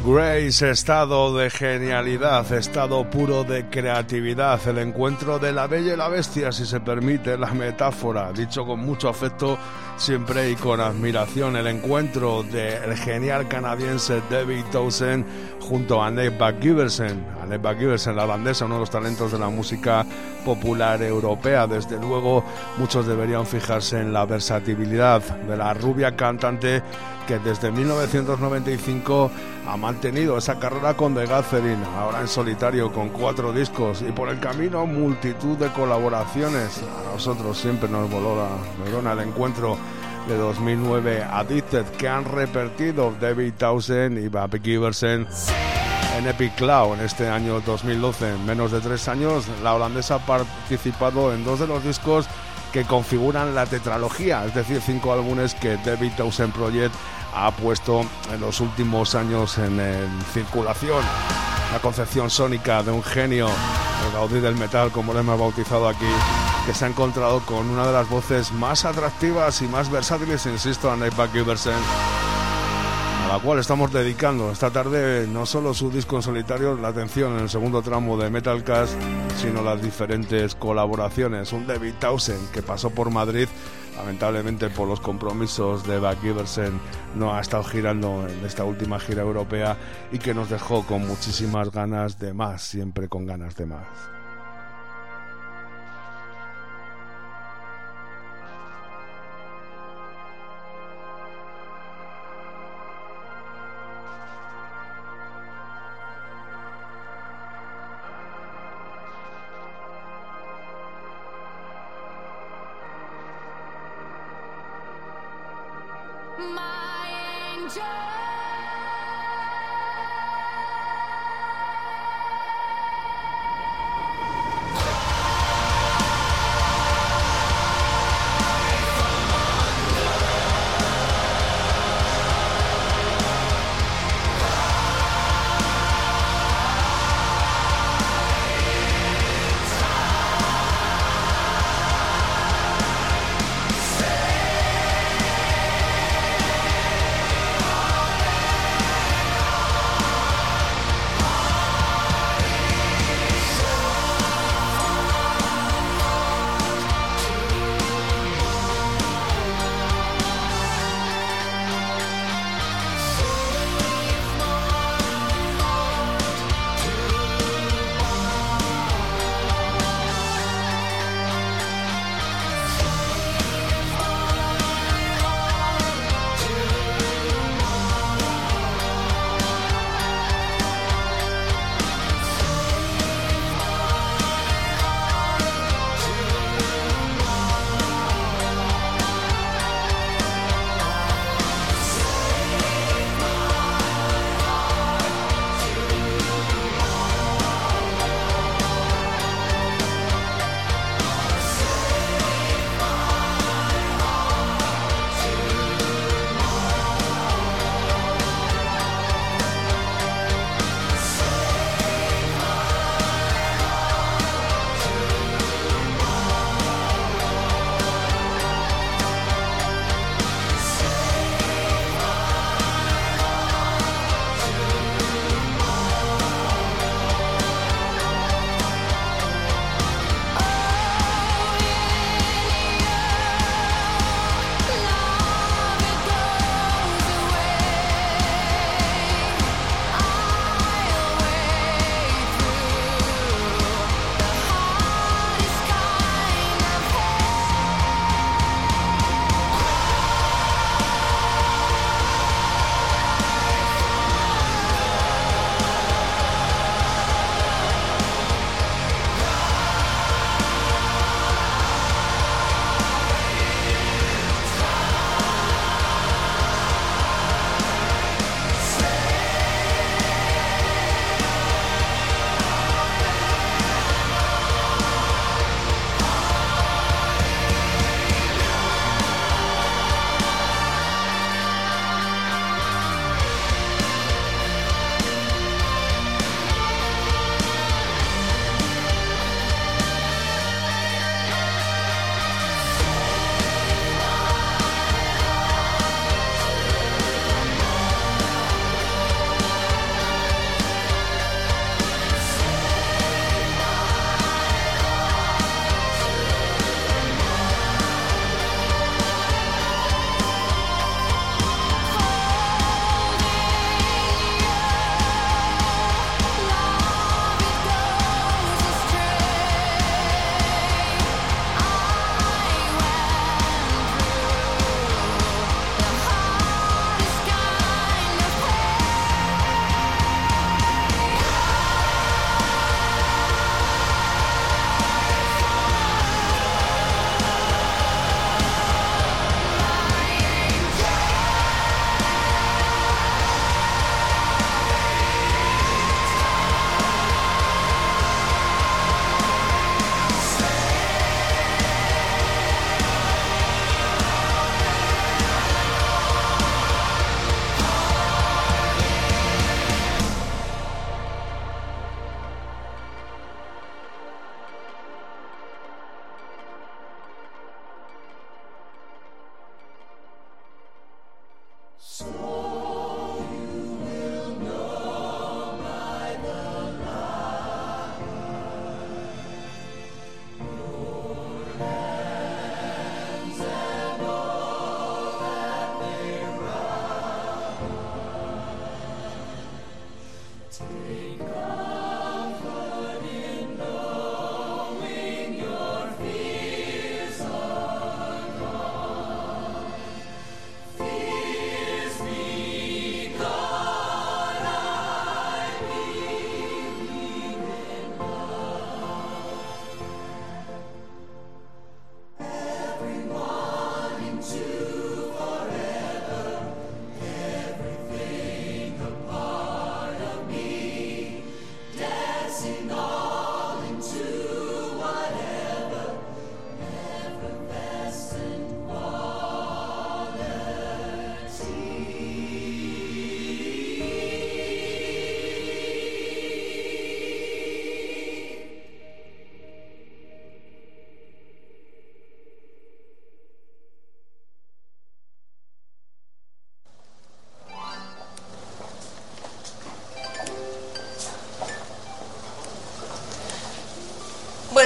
Grace, estado de genialidad, estado puro de creatividad, el encuentro de la bella y la bestia, si se permite la metáfora, dicho con mucho afecto siempre y con admiración, el encuentro del genial canadiense David Townsend junto a Annette McGiverson. Annette McGiverson, la holandesa, uno de los talentos de la música popular europea. Desde luego, muchos deberían fijarse en la versatilidad de la rubia cantante que desde 1995 ha mantenido esa carrera con The Gathering, ahora en solitario con 4 discos y por el camino multitud de colaboraciones. A nosotros siempre nos voló el encuentro de 2009 Addicted, que han repetido David Townsend y Bobby Giverson en Epic Cloud en este año 2012. En menos de 3 años la holandesa ha participado en 2 de los discos que configuran la tetralogía, es decir, 5 álbumes que David Townsend Project ha puesto en los últimos años en circulación. La concepción sónica de un genio, el Gaudí del metal, como lo hemos bautizado aquí, que se ha encontrado con una de las voces más atractivas y más versátiles, insisto, Annette McGiverson, a la cual estamos dedicando esta tarde no solo su disco en solitario, la atención en el segundo tramo de Metalcast, sino las diferentes colaboraciones. Un David Townsend que pasó por Madrid, lamentablemente por los compromisos de Bobby Giverson no ha estado girando en esta última gira europea y que nos dejó con muchísimas ganas de más, siempre con ganas de más.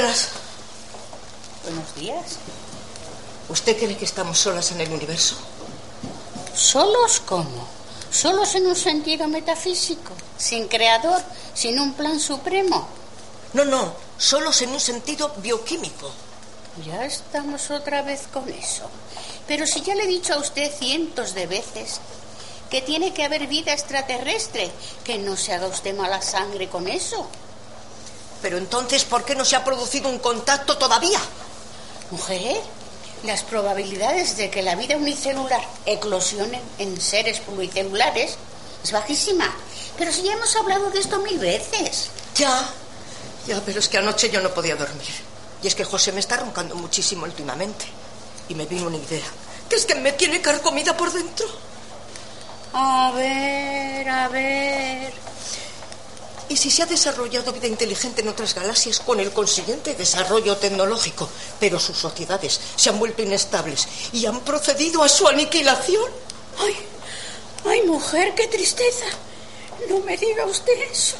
Buenas. Buenos días. ¿Usted cree que estamos solas en el universo? ¿Solos cómo? ¿Solos en un sentido metafísico? ¿Sin creador? ¿Sin un plan supremo? No, solos en un sentido bioquímico. Ya estamos otra vez con eso. Pero si ya le he dicho a usted cientos de veces que tiene que haber vida extraterrestre, que no se haga usted mala sangre con eso. Pero entonces, ¿por qué no se ha producido un contacto todavía? Mujer, las probabilidades de que la vida unicelular eclosione en seres pluricelulares es bajísima. Pero si ya hemos hablado de esto 1000 veces. Ya, pero es que anoche yo no podía dormir. Y es que José me está roncando muchísimo últimamente. Y me vino una idea, que es que me tiene carcomida por dentro. A ver... ¿Y si se ha desarrollado vida inteligente en otras galaxias con el consiguiente desarrollo tecnológico, pero sus sociedades se han vuelto inestables y han procedido a su aniquilación? ¡Ay, mujer, qué tristeza! No me diga usted eso.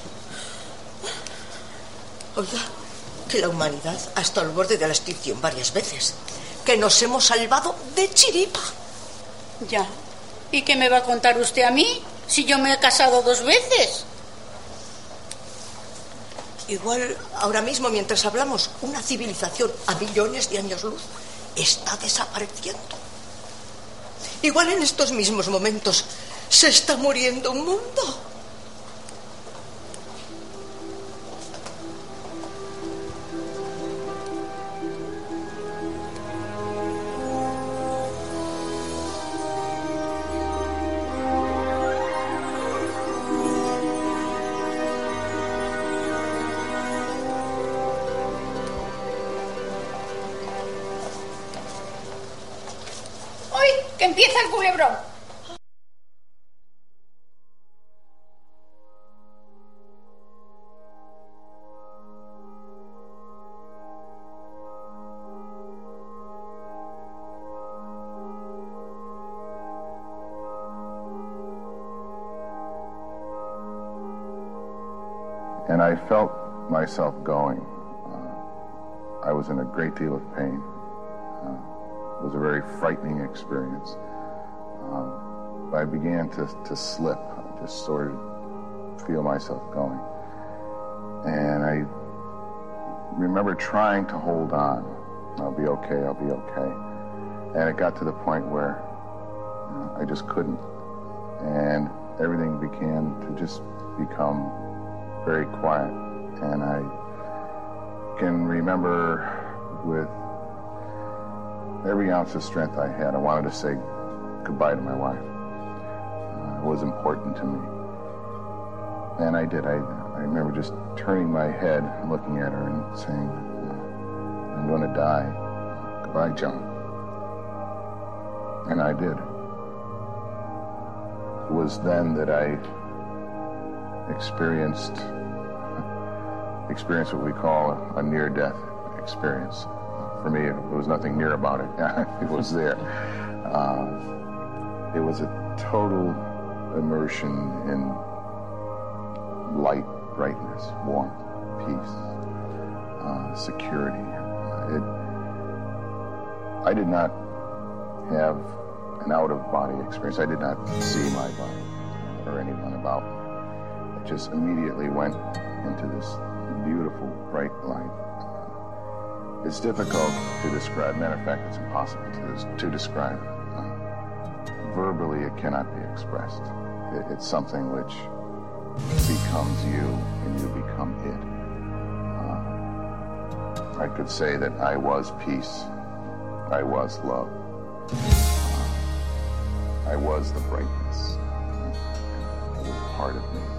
Oiga, que la humanidad ha estado al borde de la extinción varias veces. Que nos hemos salvado de chiripa. Ya. ¿Y qué me va a contar usted a mí si yo me he casado 2 veces? Igual ahora mismo, mientras hablamos, una civilización a millones de años luz está desapareciendo. Igual en estos mismos momentos se está muriendo un mundo. ¡Que empieza el culebrón! And I felt myself going. I was in a great deal of pain. It was a very frightening experience. I began to slip. I just sort of feel myself going. And I remember trying to hold on. I'll be okay, I'll be okay. And it got to the point where I just couldn't. And everything began to just become very quiet. And I can remember with every ounce of strength I had, I wanted to say goodbye to my wife. It was important to me. And I did. I remember just turning my head and looking at her and saying, I'm going to die. Goodbye, Joan. And I did. It was then that I experienced what we call a near-death experience. For me, there was nothing near about it. It was there. It was a total immersion in light, brightness, warmth, peace, security. I did not have an out-of-body experience. I did not see my body or anyone about me. I just immediately went into this beautiful, bright light. It's difficult to describe. Matter of fact, it's impossible to describe. Verbally, it cannot be expressed. It's something which becomes you and you become it. I could say that I was peace. I was love. I was the brightness. It was part of me.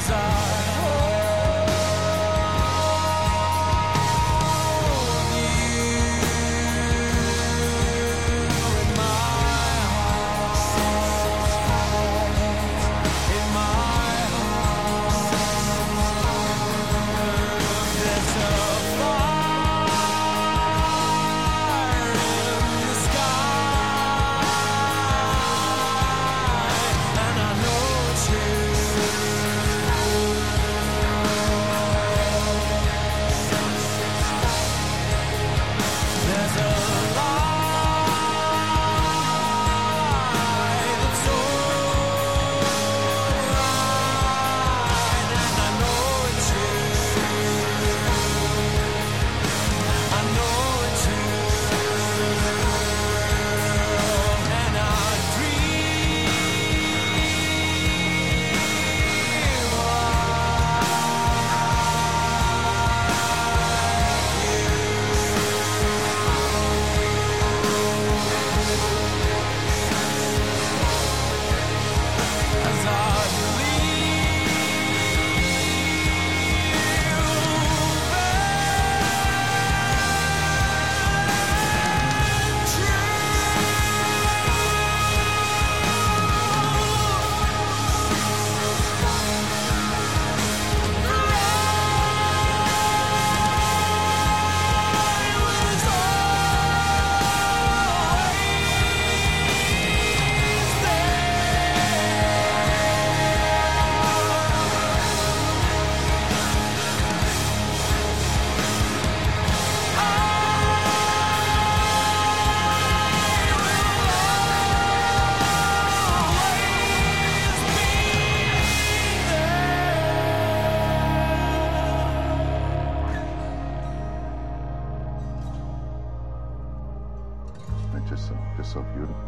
just so beautiful.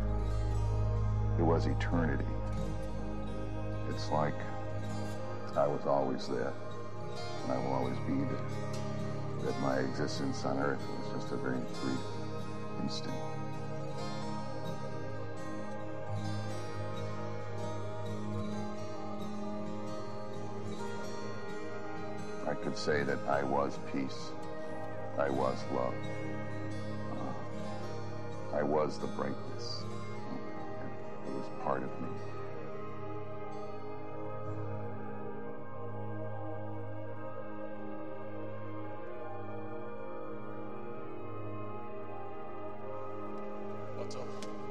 It was eternity. It's like I was always there, and I will always be there. That my existence on Earth was just a very brief instant. I could say that I was peace. I was love. I was the brightness. It was part of me. What's up?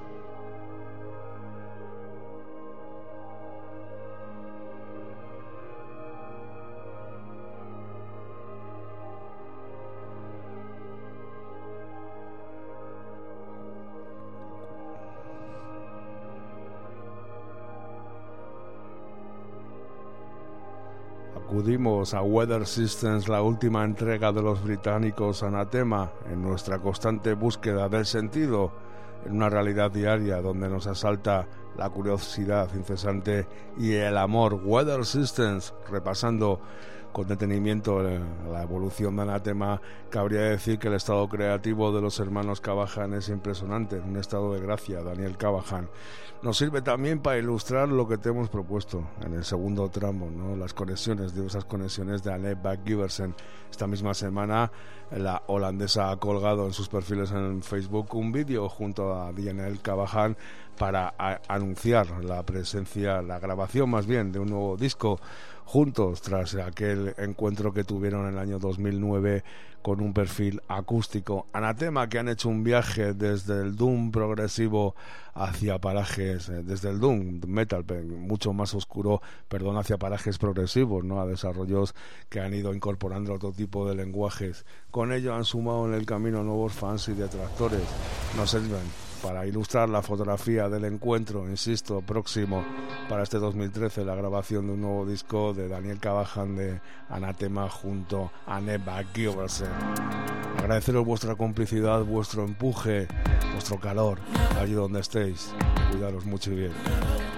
Acudimos a Weather Systems, la última entrega de los británicos Anathema, en nuestra constante búsqueda del sentido en una realidad diaria donde nos asalta la curiosidad incesante y el amor. Weather Systems, repasando con detenimiento la evolución de Anathema, cabría decir que el estado creativo de los hermanos Cavahan es impresionante, en un estado de gracia. Daniel Cavahan nos sirve también para ilustrar lo que te hemos propuesto en el segundo tramo, ¿no? Las conexiones, diversas conexiones de Annette Van Giversen. Esta misma semana la holandesa ha colgado en sus perfiles en Facebook un vídeo junto a Daniel Cavahan para anunciar la presencia, la grabación más bien, de un nuevo disco juntos tras aquel encuentro que tuvieron en el año 2009 con un perfil acústico. Anathema, que han hecho un viaje desde el doom progresivo hacia parajes, desde el doom metal mucho más oscuro, hacia parajes progresivos, ¿no? A desarrollos que han ido incorporando otro tipo de lenguajes. Con ello han sumado en el camino nuevos fans y detractores. Nos sirven para ilustrar la fotografía del encuentro, insisto, próximo para este 2013, la grabación de un nuevo disco de Daniel Cavahan de Anathema junto a Annette Van Giversen. Agradeceros vuestra complicidad, vuestro empuje, vuestro calor, allí donde estéis. Cuidaros mucho y bien.